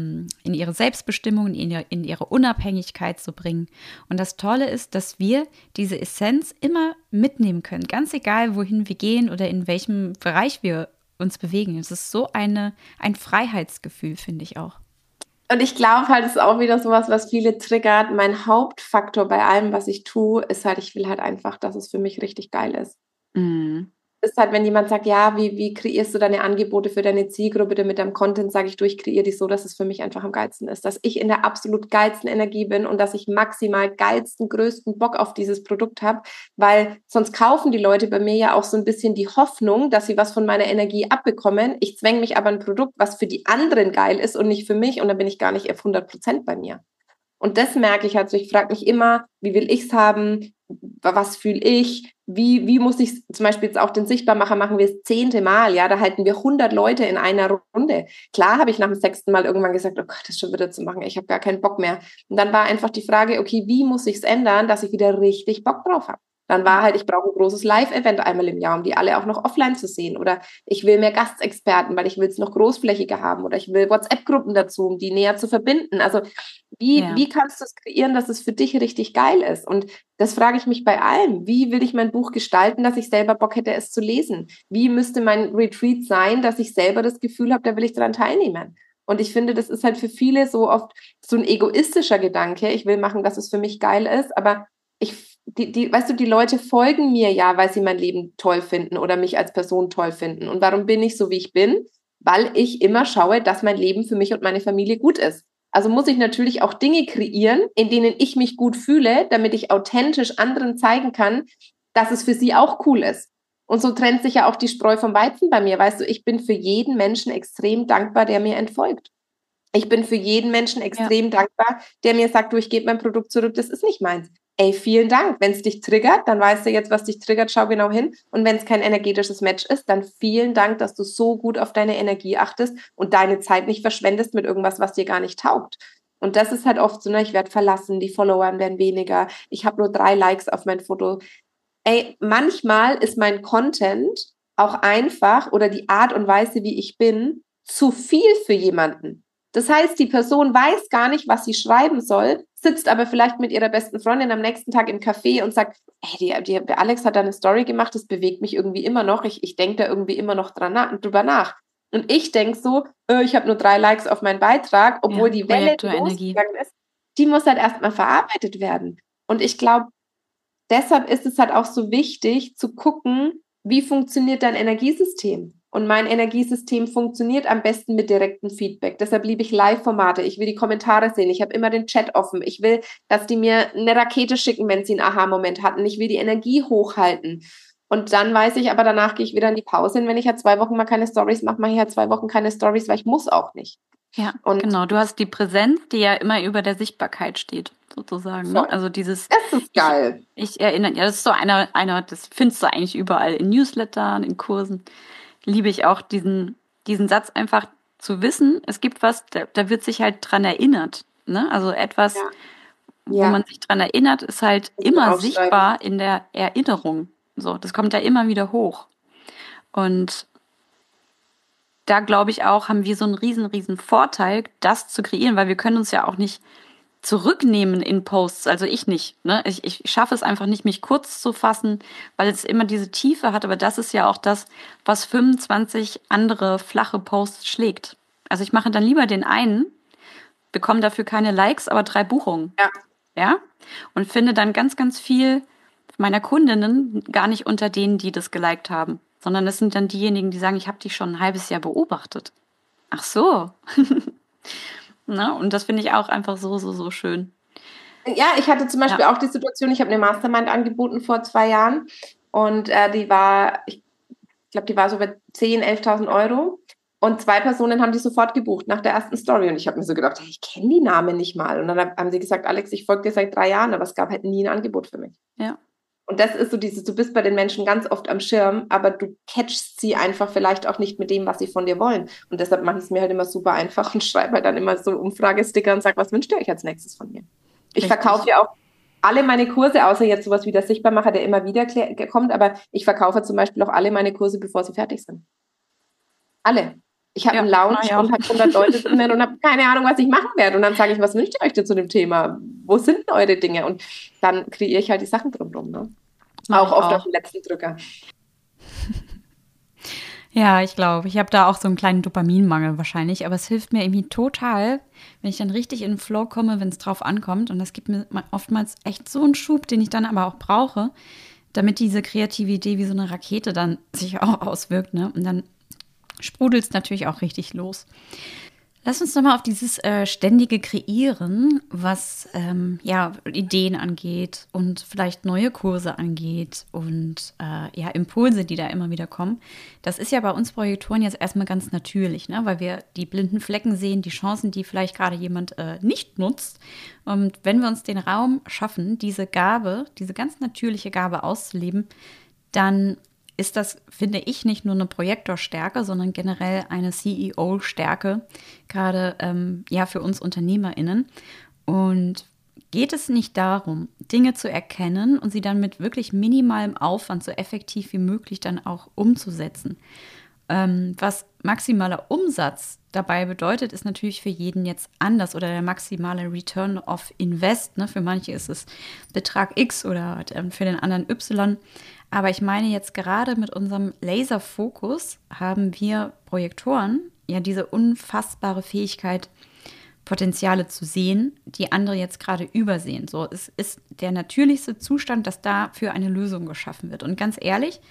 ihre Selbstbestimmung, in ihre Unabhängigkeit zu bringen. Und das Tolle ist, dass wir diese Essenz immer mitnehmen können. Ganz egal, wohin wir gehen oder in welchem Bereich wir uns bewegen. Es ist so ein Freiheitsgefühl, finde ich auch. Und ich glaube halt, es ist auch wieder sowas, was viele triggert. Mein Hauptfaktor bei allem, was ich tue, ist halt, ich will halt einfach, dass es für mich richtig geil ist. Mhm. Ist halt, wenn jemand sagt, ja, wie kreierst du deine Angebote für deine Zielgruppe mit deinem Content, sage ich, ich kreiere die so, dass es für mich einfach am geilsten ist, dass ich in der absolut geilsten Energie bin und dass ich maximal geilsten, größten Bock auf dieses Produkt habe, weil sonst kaufen die Leute bei mir ja auch so ein bisschen die Hoffnung, dass sie was von meiner Energie abbekommen. Ich zwänge mich aber ein Produkt, was für die anderen geil ist und nicht für mich, und dann bin ich gar nicht auf 100% bei mir. Und das merke ich halt so. Ich frage mich immer, wie will ich es haben? Was fühle ich? Wie muss ich zum Beispiel jetzt auch den Sichtbarmacher machen wir das 10. Mal, ja, da halten wir 100 Leute in einer Runde. Klar habe ich nach dem 6. Mal irgendwann gesagt, oh Gott, das schon wieder zu machen, ich habe gar keinen Bock mehr. Und dann war einfach die Frage, okay, wie muss ich es ändern, dass ich wieder richtig Bock drauf habe? Dann war halt, ich brauche ein großes Live-Event einmal im Jahr, um die alle auch noch offline zu sehen. Oder ich will mehr Gastexperten, weil ich will es noch großflächiger haben. Oder ich will WhatsApp-Gruppen dazu, um die näher zu verbinden. Also wie kannst du es kreieren, dass es für dich richtig geil ist? Und das frage ich mich bei allem. Wie will ich mein Buch gestalten, dass ich selber Bock hätte, es zu lesen? Wie müsste mein Retreat sein, dass ich selber das Gefühl habe, da will ich daran teilnehmen? Und ich finde, das ist halt für viele so oft so ein egoistischer Gedanke. Ich will machen, dass es für mich geil ist, aber weißt du, die Leute folgen mir ja, weil sie mein Leben toll finden oder mich als Person toll finden. Und warum bin ich so, wie ich bin? Weil ich immer schaue, dass mein Leben für mich und meine Familie gut ist. Also muss ich natürlich auch Dinge kreieren, in denen ich mich gut fühle, damit ich authentisch anderen zeigen kann, dass es für sie auch cool ist. Und so trennt sich ja auch die Spreu vom Weizen bei mir. Weißt du, ich bin für jeden Menschen extrem dankbar, der mir entfolgt. Ich bin für jeden Menschen extrem dankbar, der mir sagt, du, ich gebe mein Produkt zurück, das ist nicht meins. Ey, vielen Dank. Wenn es dich triggert, dann weißt du jetzt, was dich triggert, schau genau hin. Und wenn es kein energetisches Match ist, dann vielen Dank, dass du so gut auf deine Energie achtest und deine Zeit nicht verschwendest mit irgendwas, was dir gar nicht taugt. Und das ist halt oft so, ne, ich werde verlassen, die Follower werden weniger, ich habe nur 3 Likes auf mein Foto. Ey, manchmal ist mein Content auch einfach oder die Art und Weise, wie ich bin, zu viel für jemanden. Das heißt, die Person weiß gar nicht, was sie schreiben soll, sitzt aber vielleicht mit ihrer besten Freundin am nächsten Tag im Café und sagt, ey, der Alex hat da eine Story gemacht, das bewegt mich irgendwie immer noch, ich denke da irgendwie immer noch drüber nach. Und ich denke so, ich habe nur 3 Likes auf meinen Beitrag, obwohl die Welle, die losgegangen ist, die muss halt erstmal verarbeitet werden. Und ich glaube, deshalb ist es halt auch so wichtig zu gucken, wie funktioniert dein Energiesystem? Und mein Energiesystem funktioniert am besten mit direktem Feedback. Deshalb liebe ich Live-Formate. Ich will die Kommentare sehen. Ich habe immer den Chat offen. Ich will, dass die mir eine Rakete schicken, wenn sie einen Aha-Moment hatten. Ich will die Energie hochhalten. Und dann weiß ich, aber danach gehe ich wieder in die Pause. Und wenn ich ja 2 Wochen mal keine Stories mache, mache ich ja 2 Wochen keine Stories, weil ich muss auch nicht. Ja, und genau. Du hast die Präsenz, die ja immer über der Sichtbarkeit steht, sozusagen. Ne? Also dieses. Das ist geil. Ich erinnere, ja, das ist so einer, das findest du eigentlich überall in Newslettern, in Kursen. Liebe ich auch diesen Satz einfach zu wissen, es gibt was, da wird sich halt dran erinnert. Ne? Also etwas, wo man sich dran erinnert, ist halt immer sichtbar in der Erinnerung. So, das kommt ja immer wieder hoch. Und da glaube ich auch, haben wir so einen riesen Vorteil, das zu kreieren, weil wir können uns ja auch nicht zurücknehmen in Posts, also ich nicht. Ne? Ich schaffe es einfach nicht, mich kurz zu fassen, weil es immer diese Tiefe hat, aber das ist ja auch das, was 25 andere flache Posts schlägt. Also ich mache dann lieber den einen, bekomme dafür keine Likes, aber 3 Buchungen. Ja? Und finde dann ganz viel meiner Kundinnen gar nicht unter denen, die das geliked haben, sondern es sind dann diejenigen, die sagen, ich habe dich schon ein halbes Jahr beobachtet. Ach so. Na, und das finde ich auch einfach so schön. Ja, ich hatte zum Beispiel auch die Situation, ich habe eine Mastermind angeboten vor 2 Jahren und die war, ich glaube, die war so bei 10.000, 11.000 Euro und 2 Personen haben die sofort gebucht nach der ersten Story und ich habe mir so gedacht, hey, ich kenne die Namen nicht mal und dann haben sie gesagt, Alex, ich folge dir seit 3 Jahren, aber es gab halt nie ein Angebot für mich. Ja. Und das ist so dieses, du bist bei den Menschen ganz oft am Schirm, aber du catchst sie einfach vielleicht auch nicht mit dem, was sie von dir wollen. Und deshalb mache ich es mir halt immer super einfach und schreibe halt dann immer so Umfragesticker und sage, was wünscht ihr euch als nächstes von mir? Ich verkaufe ja auch alle meine Kurse, außer jetzt sowas wie der Sichtbarmacher, der immer wieder kommt, aber ich verkaufe zum Beispiel auch alle meine Kurse, bevor sie fertig sind. Alle. Ich habe einen Lounge und habe 100 Leute drin und habe keine Ahnung, was ich machen werde. Und dann sage ich, was wünscht ihr euch denn zu dem Thema? Wo sind denn eure Dinge? Und dann kreiere ich halt die Sachen drumherum. Ne? Auch oft auf den letzten Drücker. Ja, ich glaube, ich habe da auch so einen kleinen Dopaminmangel wahrscheinlich, aber es hilft mir irgendwie total, wenn ich dann richtig in den Flow komme, wenn es drauf ankommt. Und das gibt mir oftmals echt so einen Schub, den ich dann aber auch brauche, damit diese kreative Idee wie so eine Rakete dann sich auch auswirkt. Ne? Und dann sprudelt es natürlich auch richtig los. Lass uns nochmal auf dieses ständige Kreieren, was Ideen angeht und vielleicht neue Kurse angeht und Impulse, die da immer wieder kommen. Das ist ja bei uns Projektoren jetzt erstmal ganz natürlich, ne? Weil wir die blinden Flecken sehen, die Chancen, die vielleicht gerade jemand nicht nutzt. Und wenn wir uns den Raum schaffen, diese Gabe, diese ganz natürliche Gabe auszuleben, dann ist das, finde ich, nicht nur eine Projektorstärke, sondern generell eine CEO-Stärke, gerade für uns UnternehmerInnen. Und geht es nicht darum, Dinge zu erkennen und sie dann mit wirklich minimalem Aufwand so effektiv wie möglich dann auch umzusetzen? Was maximaler Umsatz dabei bedeutet, ist natürlich für jeden jetzt anders oder der maximale Return of Invest. Ne? Für manche ist es Betrag X oder für den anderen Y. Aber ich meine jetzt gerade mit unserem Laserfokus haben wir Projektoren ja diese unfassbare Fähigkeit, Potenziale zu sehen, die andere jetzt gerade übersehen. So, es ist der natürlichste Zustand, dass dafür eine Lösung geschaffen wird. Und ganz ehrlich,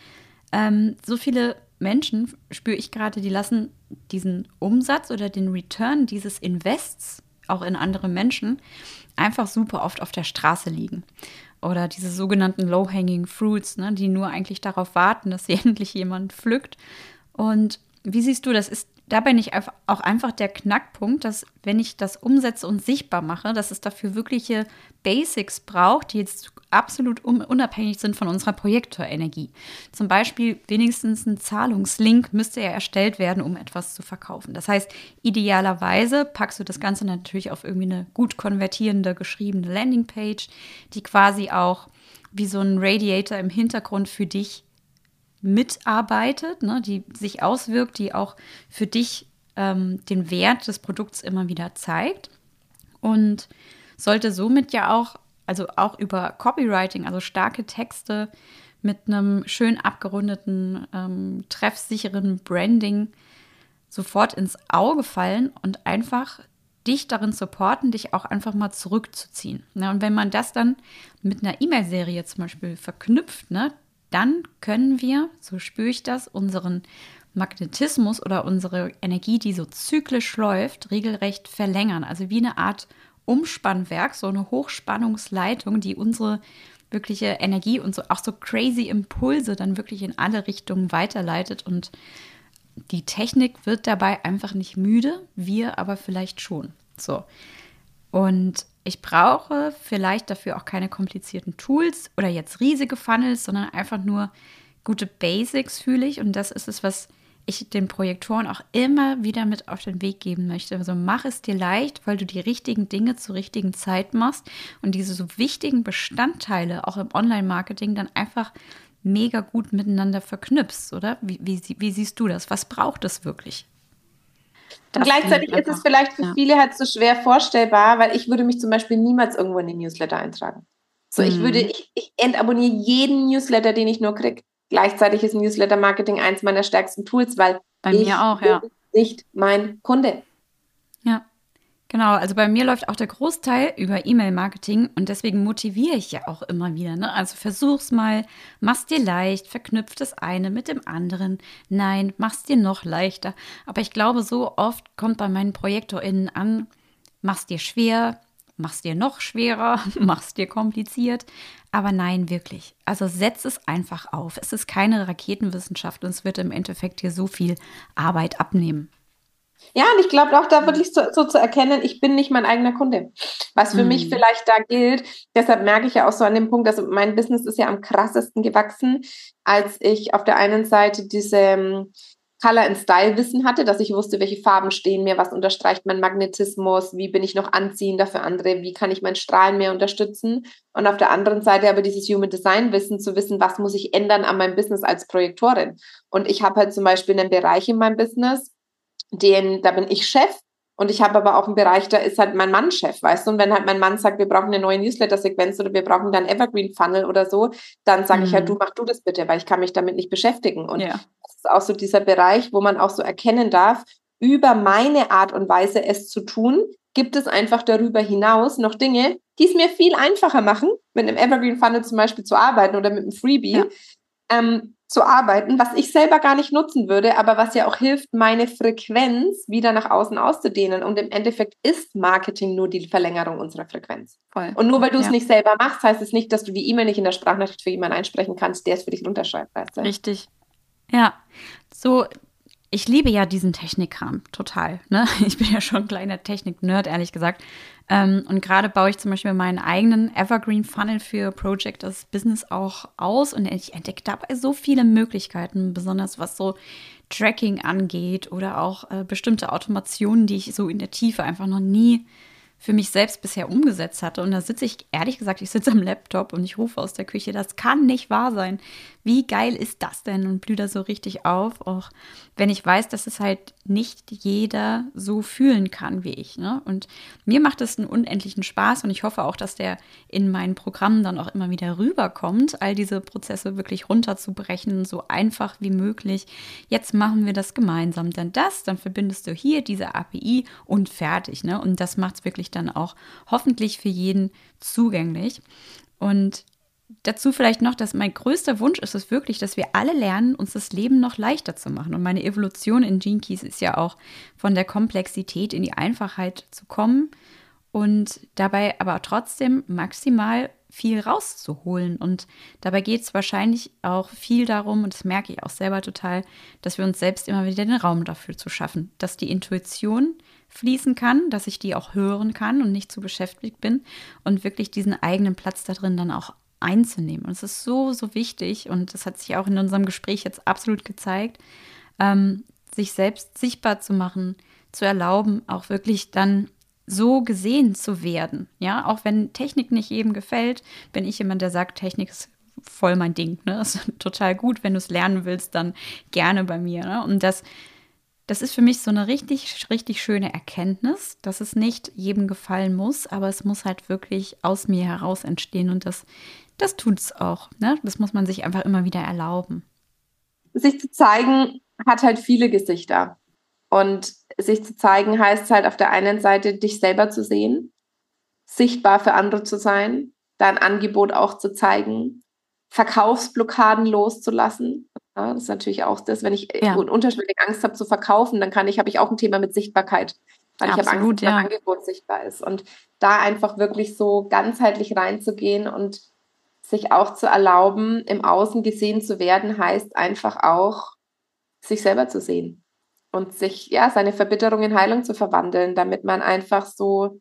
so viele Menschen, spüre ich gerade, die lassen diesen Umsatz oder den Return dieses Invests auch in andere Menschen einfach super oft auf der Straße liegen. Oder diese sogenannten Low-Hanging Fruits, ne, die nur eigentlich darauf warten, dass sie endlich jemand pflückt. Und wie siehst du, das ist dabei nicht auch einfach der Knackpunkt, dass wenn ich das umsetze und sichtbar mache, dass es dafür wirkliche Basics braucht, die jetzt absolut unabhängig sind von unserer Projektorenergie. Zum Beispiel wenigstens ein Zahlungslink müsste ja erstellt werden, um etwas zu verkaufen. Das heißt, idealerweise packst du das Ganze natürlich auf irgendwie eine gut konvertierende, geschriebene Landingpage, die quasi auch wie so ein Radiator im Hintergrund für dich mitarbeitet, ne, die sich auswirkt, die auch für dich den Wert des Produkts immer wieder zeigt und sollte somit ja auch, also auch über Copywriting, also starke Texte mit einem schön abgerundeten, treffsicheren Branding sofort ins Auge fallen und einfach dich darin supporten, dich auch einfach mal zurückzuziehen. Ne? Und wenn man das dann mit einer E-Mail-Serie zum Beispiel verknüpft, ne, dann können wir, so spüre ich das, unseren Magnetismus oder unsere Energie, die so zyklisch läuft, regelrecht verlängern. Also wie eine Art Umspannwerk, so eine Hochspannungsleitung, die unsere wirkliche Energie und so auch so crazy Impulse dann wirklich in alle Richtungen weiterleitet. Und die Technik wird dabei einfach nicht müde, wir aber vielleicht schon. So. Und ich brauche vielleicht dafür auch keine komplizierten Tools oder jetzt riesige Funnels, sondern einfach nur gute Basics, fühle ich. Und das ist es, was ich den Projektoren auch immer wieder mit auf den Weg geben möchte. Also mach es dir leicht, weil du die richtigen Dinge zur richtigen Zeit machst und diese so wichtigen Bestandteile auch im Online-Marketing dann einfach mega gut miteinander verknüpfst, oder? Wie siehst du das? Was braucht es wirklich? Und gleichzeitig ist es vielleicht für viele halt so schwer vorstellbar, weil ich würde mich zum Beispiel niemals irgendwo in den Newsletter eintragen. So, ich entabonniere jeden Newsletter, den ich nur kriege. Gleichzeitig ist Newsletter-Marketing eins meiner stärksten Tools, weil bei mir auch, ja, bin nicht mein Kunde. Ja, genau. Also bei mir läuft auch der Großteil über E-Mail-Marketing und deswegen motiviere ich ja auch immer wieder. Ne? Also versuch's mal, mach's dir leicht, verknüpf das eine mit dem anderen. Nein, mach's dir noch leichter. Aber ich glaube, so oft kommt bei meinen ProjektorInnen an, mach's dir schwer, mach's dir noch schwerer, mach's dir kompliziert. Aber nein, wirklich. Also setz es einfach auf. Es ist keine Raketenwissenschaft und es wird im Endeffekt dir so viel Arbeit abnehmen. Ja, und ich glaube auch da wirklich so zu erkennen, ich bin nicht mein eigener Kunde. Was für mich vielleicht da gilt, deshalb merke ich ja auch so an dem Punkt, dass mein Business ist ja am krassesten gewachsen, als ich auf der einen Seite diese Color-and-Style-Wissen hatte, dass ich wusste, welche Farben stehen mir, was unterstreicht mein Magnetismus, wie bin ich noch anziehender für andere, wie kann ich mein Strahlen mehr unterstützen. Und auf der anderen Seite aber dieses Human Design-Wissen zu wissen, was muss ich ändern an meinem Business als Projektorin. Und ich habe halt zum Beispiel einen Bereich in meinem Business, da bin ich Chef und ich habe aber auch einen Bereich, da ist halt mein Mann Chef, weißt du, und wenn halt mein Mann sagt, wir brauchen eine neue Newsletter-Sequenz oder wir brauchen dann Evergreen-Funnel oder so, dann sage ich halt, mach du das bitte, weil ich kann mich damit nicht beschäftigen. Und das ist auch so dieser Bereich, wo man auch so erkennen darf, über meine Art und Weise es zu tun, gibt es einfach darüber hinaus noch Dinge, die es mir viel einfacher machen, mit einem Evergreen-Funnel zum Beispiel zu arbeiten oder mit einem Freebie, zu arbeiten, was ich selber gar nicht nutzen würde, aber was ja auch hilft, meine Frequenz wieder nach außen auszudehnen. Und im Endeffekt ist Marketing nur die Verlängerung unserer Frequenz. Voll. Und nur weil du es nicht selber machst, heißt es nicht, dass du die E-Mail nicht in der Sprachnachricht für jemanden einsprechen kannst, der es für dich runterschreibt. Weißt du? Richtig. Ja, so, ich liebe ja diesen Technikkram total. Ne? Ich bin ja schon ein kleiner Technik-Nerd, ehrlich gesagt. Und gerade baue ich zum Beispiel meinen eigenen Evergreen-Funnel für Project as Business auch aus. Und ich entdecke dabei so viele Möglichkeiten, besonders was so Tracking angeht oder auch bestimmte Automationen, die ich so in der Tiefe einfach noch nie für mich selbst bisher umgesetzt hatte. Und da sitze ich, ehrlich gesagt, ich sitze am Laptop und ich rufe aus der Küche, das kann nicht wahr sein. Wie geil ist das denn? Und blühe da so richtig auf, auch wenn ich weiß, dass es halt nicht jeder so fühlen kann wie ich. Ne? Und mir macht es einen unendlichen Spaß und ich hoffe auch, dass der in meinen Programmen dann auch immer wieder rüberkommt, all diese Prozesse wirklich runterzubrechen, so einfach wie möglich. Jetzt machen wir das gemeinsam, dann verbindest du hier diese API und fertig. Ne? Und das macht es wirklich dann auch hoffentlich für jeden zugänglich. Und dazu vielleicht noch, dass mein größter Wunsch ist es wirklich, dass wir alle lernen, uns das Leben noch leichter zu machen. Und meine Evolution in Gene Keys ist ja auch von der Komplexität in die Einfachheit zu kommen und dabei aber trotzdem maximal viel rauszuholen. Und dabei geht es wahrscheinlich auch viel darum, und das merke ich auch selber total, dass wir uns selbst immer wieder den Raum dafür zu schaffen, dass die Intuition fließen kann, dass ich die auch hören kann und nicht zu beschäftigt bin und wirklich diesen eigenen Platz da drin dann auch einzunehmen. Und es ist so, so wichtig und das hat sich auch in unserem Gespräch jetzt absolut gezeigt, sich selbst sichtbar zu machen, zu erlauben, auch wirklich dann so gesehen zu werden. Ja, auch wenn Technik nicht jedem gefällt, bin ich jemand, der sagt, Technik ist voll mein Ding. Ne? Das ist total gut, wenn du es lernen willst, dann gerne bei mir. Ne? Und das ist für mich so eine richtig, richtig schöne Erkenntnis, dass es nicht jedem gefallen muss, aber es muss halt wirklich aus mir heraus entstehen und das tut es auch. Ne? Das muss man sich einfach immer wieder erlauben. Sich zu zeigen, hat halt viele Gesichter. Und sich zu zeigen heißt halt auf der einen Seite, dich selber zu sehen, sichtbar für andere zu sein, dein Angebot auch zu zeigen, Verkaufsblockaden loszulassen. Ja, das ist natürlich auch das, wenn ich unterschwellig Angst habe zu verkaufen, dann habe ich auch ein Thema mit Sichtbarkeit, weil ich habe Angst, dass mein Angebot sichtbar ist. Und da einfach wirklich so ganzheitlich reinzugehen und sich auch zu erlauben, im Außen gesehen zu werden, heißt einfach auch, sich selber zu sehen und sich, seine Verbitterung in Heilung zu verwandeln, damit man einfach so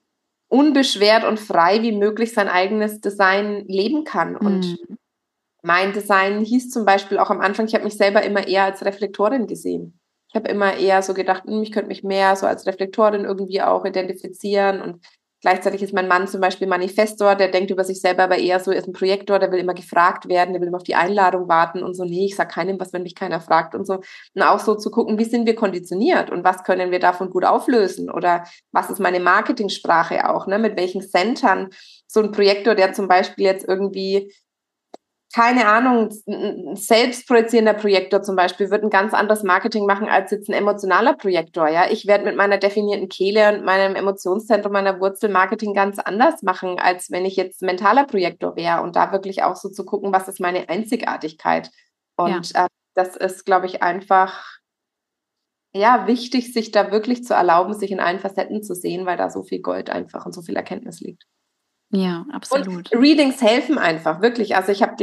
unbeschwert und frei wie möglich sein eigenes Design leben kann. Und mein Design hieß zum Beispiel auch am Anfang, ich habe mich selber immer eher als Reflektorin gesehen. Ich habe immer eher so gedacht, ich könnte mich mehr so als Reflektorin irgendwie auch identifizieren. Und gleichzeitig ist mein Mann zum Beispiel Manifestor, der denkt über sich selber aber eher so, er ist ein Projektor, der will immer gefragt werden, der will immer auf die Einladung warten und so, nee, ich sage keinem was, wenn mich keiner fragt und so. Und auch so zu gucken, wie sind wir konditioniert und was können wir davon gut auflösen oder was ist meine Marketingsprache auch, ne? Mit welchen Centern so ein Projektor, der zum Beispiel jetzt irgendwie keine Ahnung, ein selbstprojizierender Projektor zum Beispiel wird ein ganz anderes Marketing machen als jetzt ein emotionaler Projektor. Ja, ich werde mit meiner definierten Kehle und meinem Emotionszentrum, meiner Wurzel Marketing ganz anders machen, als wenn ich jetzt mentaler Projektor wäre und da wirklich auch so zu gucken, was ist meine Einzigartigkeit. Und das ist, glaube ich, einfach wichtig, sich da wirklich zu erlauben, sich in allen Facetten zu sehen, weil da so viel Gold einfach und so viel Erkenntnis liegt. Ja, absolut. Und Readings helfen einfach, wirklich. Also ich habe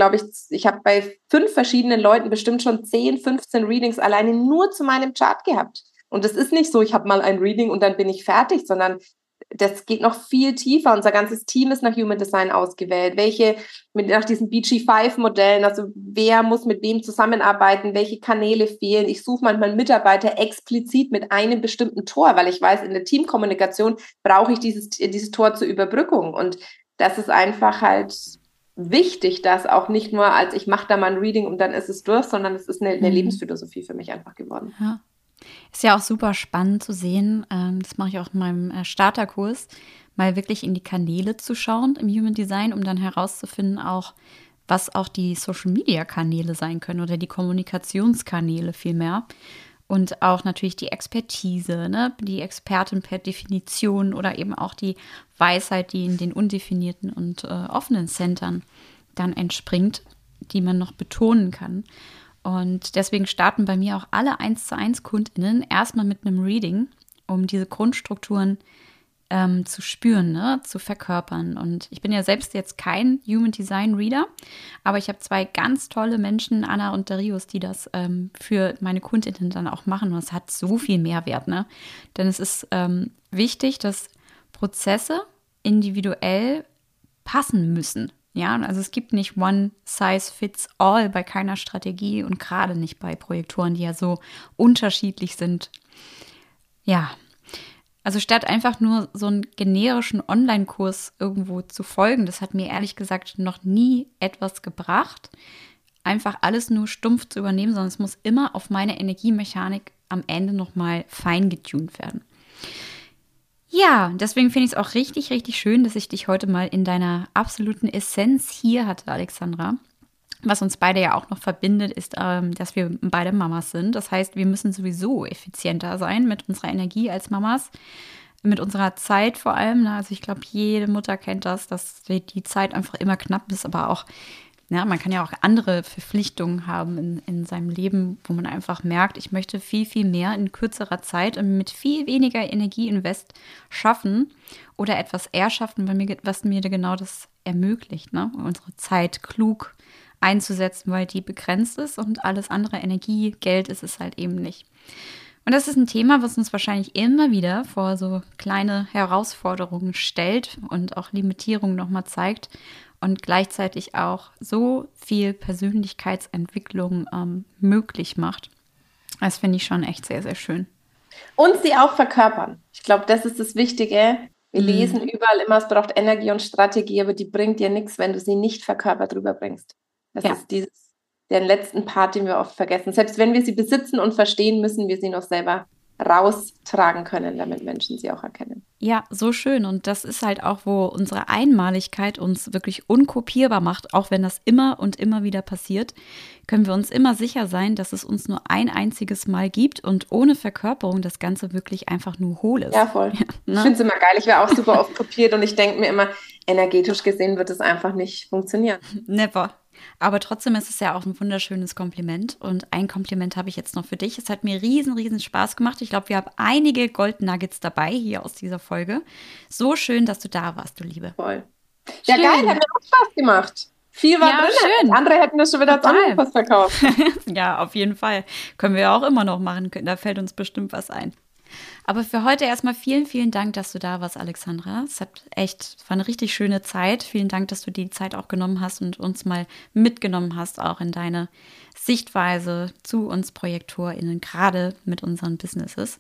bei 5 verschiedenen Leuten bestimmt schon 10, 15 Readings alleine nur zu meinem Chart gehabt. Und das ist nicht so, ich habe mal ein Reading und dann bin ich fertig, sondern das geht noch viel tiefer. Unser ganzes Team ist nach Human Design ausgewählt. Nach diesen BG5-Modellen, also wer muss mit wem zusammenarbeiten, welche Kanäle fehlen. Ich suche manchmal Mitarbeiter explizit mit einem bestimmten Tor, weil ich weiß, in der Teamkommunikation brauche ich dieses Tor zur Überbrückung. Und das ist einfach halt wichtig, dass auch nicht nur als ich mache da mal ein Reading und dann ist es durch, sondern es ist eine Lebensphilosophie für mich einfach geworden. Ja. Ist ja auch super spannend zu sehen, das mache ich auch in meinem Starterkurs, mal wirklich in die Kanäle zu schauen im Human Design, um dann herauszufinden auch, was auch die Social-Media-Kanäle sein können oder die Kommunikationskanäle vielmehr. Und auch natürlich die Expertise, ne? Die Expertin per Definition oder eben auch die Weisheit, die in den undefinierten und offenen Centern dann entspringt, die man noch betonen kann. Und deswegen starten bei mir auch alle 1:1 KundInnen erstmal mit einem Reading, um diese Grundstrukturen zu spüren, ne? Zu verkörpern. Und ich bin ja selbst jetzt kein Human Design Reader, aber ich habe 2 ganz tolle Menschen, Anna und Darius, die das für meine KundInnen dann auch machen. Und es hat so viel Mehrwert, ne? Denn es ist wichtig, dass Prozesse individuell passen müssen. Ja, also es gibt nicht one size fits all bei keiner Strategie und gerade nicht bei Projektoren, die ja so unterschiedlich sind. Ja, also statt einfach nur so einen generischen Online-Kurs irgendwo zu folgen, das hat mir ehrlich gesagt noch nie etwas gebracht, einfach alles nur stumpf zu übernehmen, sondern es muss immer auf meine Energiemechanik am Ende nochmal fein getunt werden. Ja, deswegen finde ich es auch richtig, richtig schön, dass ich dich heute mal in deiner absoluten Essenz hier hatte, Alexandra. Was uns beide ja auch noch verbindet, ist, dass wir beide Mamas sind. Das heißt, wir müssen sowieso effizienter sein mit unserer Energie als Mamas, mit unserer Zeit vor allem. Also ich glaube, jede Mutter kennt das, dass die Zeit einfach immer knapp ist, aber auch, ja, man kann ja auch andere Verpflichtungen haben in seinem Leben, wo man einfach merkt, ich möchte viel, viel mehr in kürzerer Zeit und mit viel weniger Energieinvest schaffen oder etwas erschaffen, was mir genau das ermöglicht, ne? Unsere Zeit klug einzusetzen, weil die begrenzt ist und alles andere Energie, Geld ist es halt eben nicht. Und das ist ein Thema, was uns wahrscheinlich immer wieder vor so kleine Herausforderungen stellt und auch Limitierungen nochmal zeigt und gleichzeitig auch so viel Persönlichkeitsentwicklung möglich macht. Das finde ich schon echt sehr, sehr schön. Und sie auch verkörpern. Ich glaube, das ist das Wichtige. Wir lesen überall immer, es braucht Energie und Strategie, aber die bringt dir nichts, wenn du sie nicht verkörpert rüberbringst. Das ist den letzten Part, den wir oft vergessen. Selbst wenn wir sie besitzen und verstehen, müssen wir sie noch selber raustragen können, damit Menschen sie auch erkennen. Ja, so schön. Und das ist halt auch, wo unsere Einmaligkeit uns wirklich unkopierbar macht. Auch wenn das immer und immer wieder passiert, können wir uns immer sicher sein, dass es uns nur ein einziges Mal gibt und ohne Verkörperung das Ganze wirklich einfach nur hohl ist. Ja, voll. Ja, ne? Ich finde es immer geil. Ich wäre auch super oft kopiert und ich denke mir immer, energetisch gesehen wird es einfach nicht funktionieren. Never. Aber trotzdem ist es ja auch ein wunderschönes Kompliment. Und ein Kompliment habe ich jetzt noch für dich. Es hat mir riesen Spaß gemacht. Ich glaube, wir haben einige Gold Nuggets dabei hier aus dieser Folge. So schön, dass du da warst, du Liebe. Voll. Ja, schön. Geil, hat mir auch Spaß gemacht. Viel war drin. Schön. Andere hätten das schon wieder als Anrufers verkauft. Ja, auf jeden Fall. Können wir ja auch immer noch machen. Da fällt uns bestimmt was ein. Aber für heute erstmal vielen Dank, dass du da warst, Alexandra. Es war eine richtig schöne Zeit. Vielen Dank, dass du die Zeit auch genommen hast und uns mal mitgenommen hast, auch in deine Sichtweise zu uns ProjektorInnen, gerade mit unseren Businesses.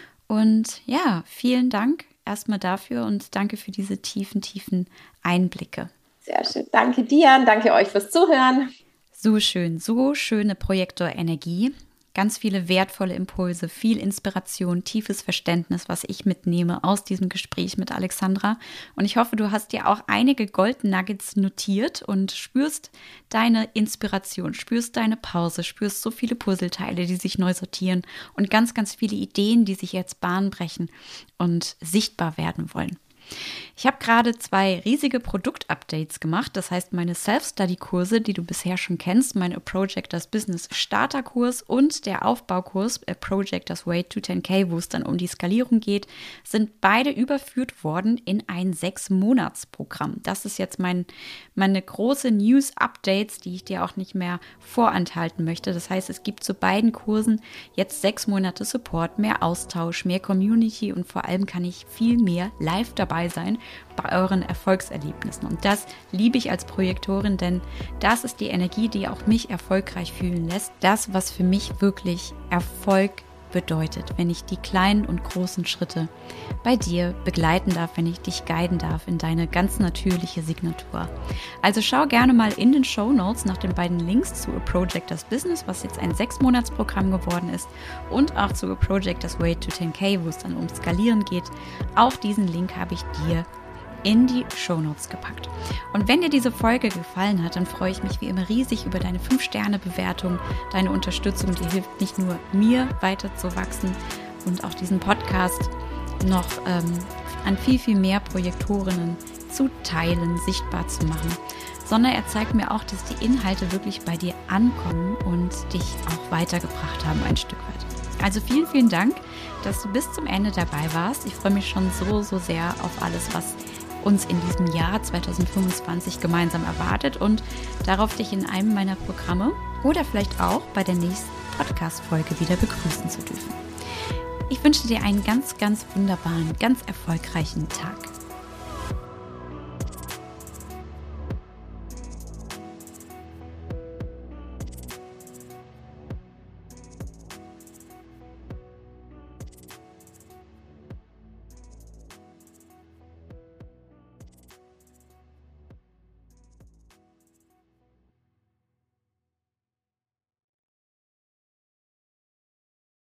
Und ja, vielen Dank erstmal dafür und danke für diese tiefen Einblicke. Sehr schön. Danke dir und danke euch fürs Zuhören. So schöne Projektorenergie. Ganz viele wertvolle Impulse, viel Inspiration, tiefes Verständnis, was ich mitnehme aus diesem Gespräch mit Alexandra. Und ich hoffe, du hast dir auch einige Gold Nuggets notiert und spürst deine Inspiration, spürst deine Pause, spürst so viele Puzzleteile, die sich neu sortieren und ganz viele Ideen, die sich jetzt Bahn brechen und sichtbar werden wollen. Ich habe gerade 2 riesige Produktupdates gemacht, das heißt meine Self-Study-Kurse, die du bisher schon kennst, mein A Projectors Business Starter-Kurs und der Aufbaukurs A Projectors Way to 10K, wo es dann um die Skalierung geht, sind beide überführt worden in ein 6-Monats-Programm. Das ist jetzt meine große News-Updates, die ich dir auch nicht mehr vorenthalten möchte. Das heißt, es gibt zu beiden Kursen jetzt 6 Monate Support, mehr Austausch, mehr Community und vor allem kann ich viel mehr live dabei sein bei euren Erfolgserlebnissen. Und das liebe ich als Projektorin, denn das ist die Energie, die auch mich erfolgreich fühlen lässt. Das, was für mich wirklich Erfolg bedeutet, wenn ich die kleinen und großen Schritte bei dir begleiten darf, wenn ich dich guiden darf in deine ganz natürliche Signatur. Also schau gerne mal in den Shownotes nach den beiden Links zu A Projectors Business, was jetzt ein 6-Monats-Programm geworden ist, und auch zu A Projectors Way to 10K, wo es dann um Skalieren geht. Auch diesen Link habe ich dir in die Shownotes gepackt. Und wenn dir diese Folge gefallen hat, dann freue ich mich wie immer riesig über deine 5-Sterne-Bewertung, deine Unterstützung, die hilft nicht nur mir weiter zu wachsen und auch diesen Podcast noch an viel mehr Projektorinnen zu teilen, sichtbar zu machen, sondern er zeigt mir auch, dass die Inhalte wirklich bei dir ankommen und dich auch weitergebracht haben ein Stück weit. Also vielen Dank, dass du bis zum Ende dabei warst. Ich freue mich schon so sehr auf alles, was uns in diesem Jahr 2025 gemeinsam erwartet und darauf, dich in einem meiner Programme oder vielleicht auch bei der nächsten Podcast-Folge wieder begrüßen zu dürfen. Ich wünsche dir einen ganz wunderbaren, ganz erfolgreichen Tag.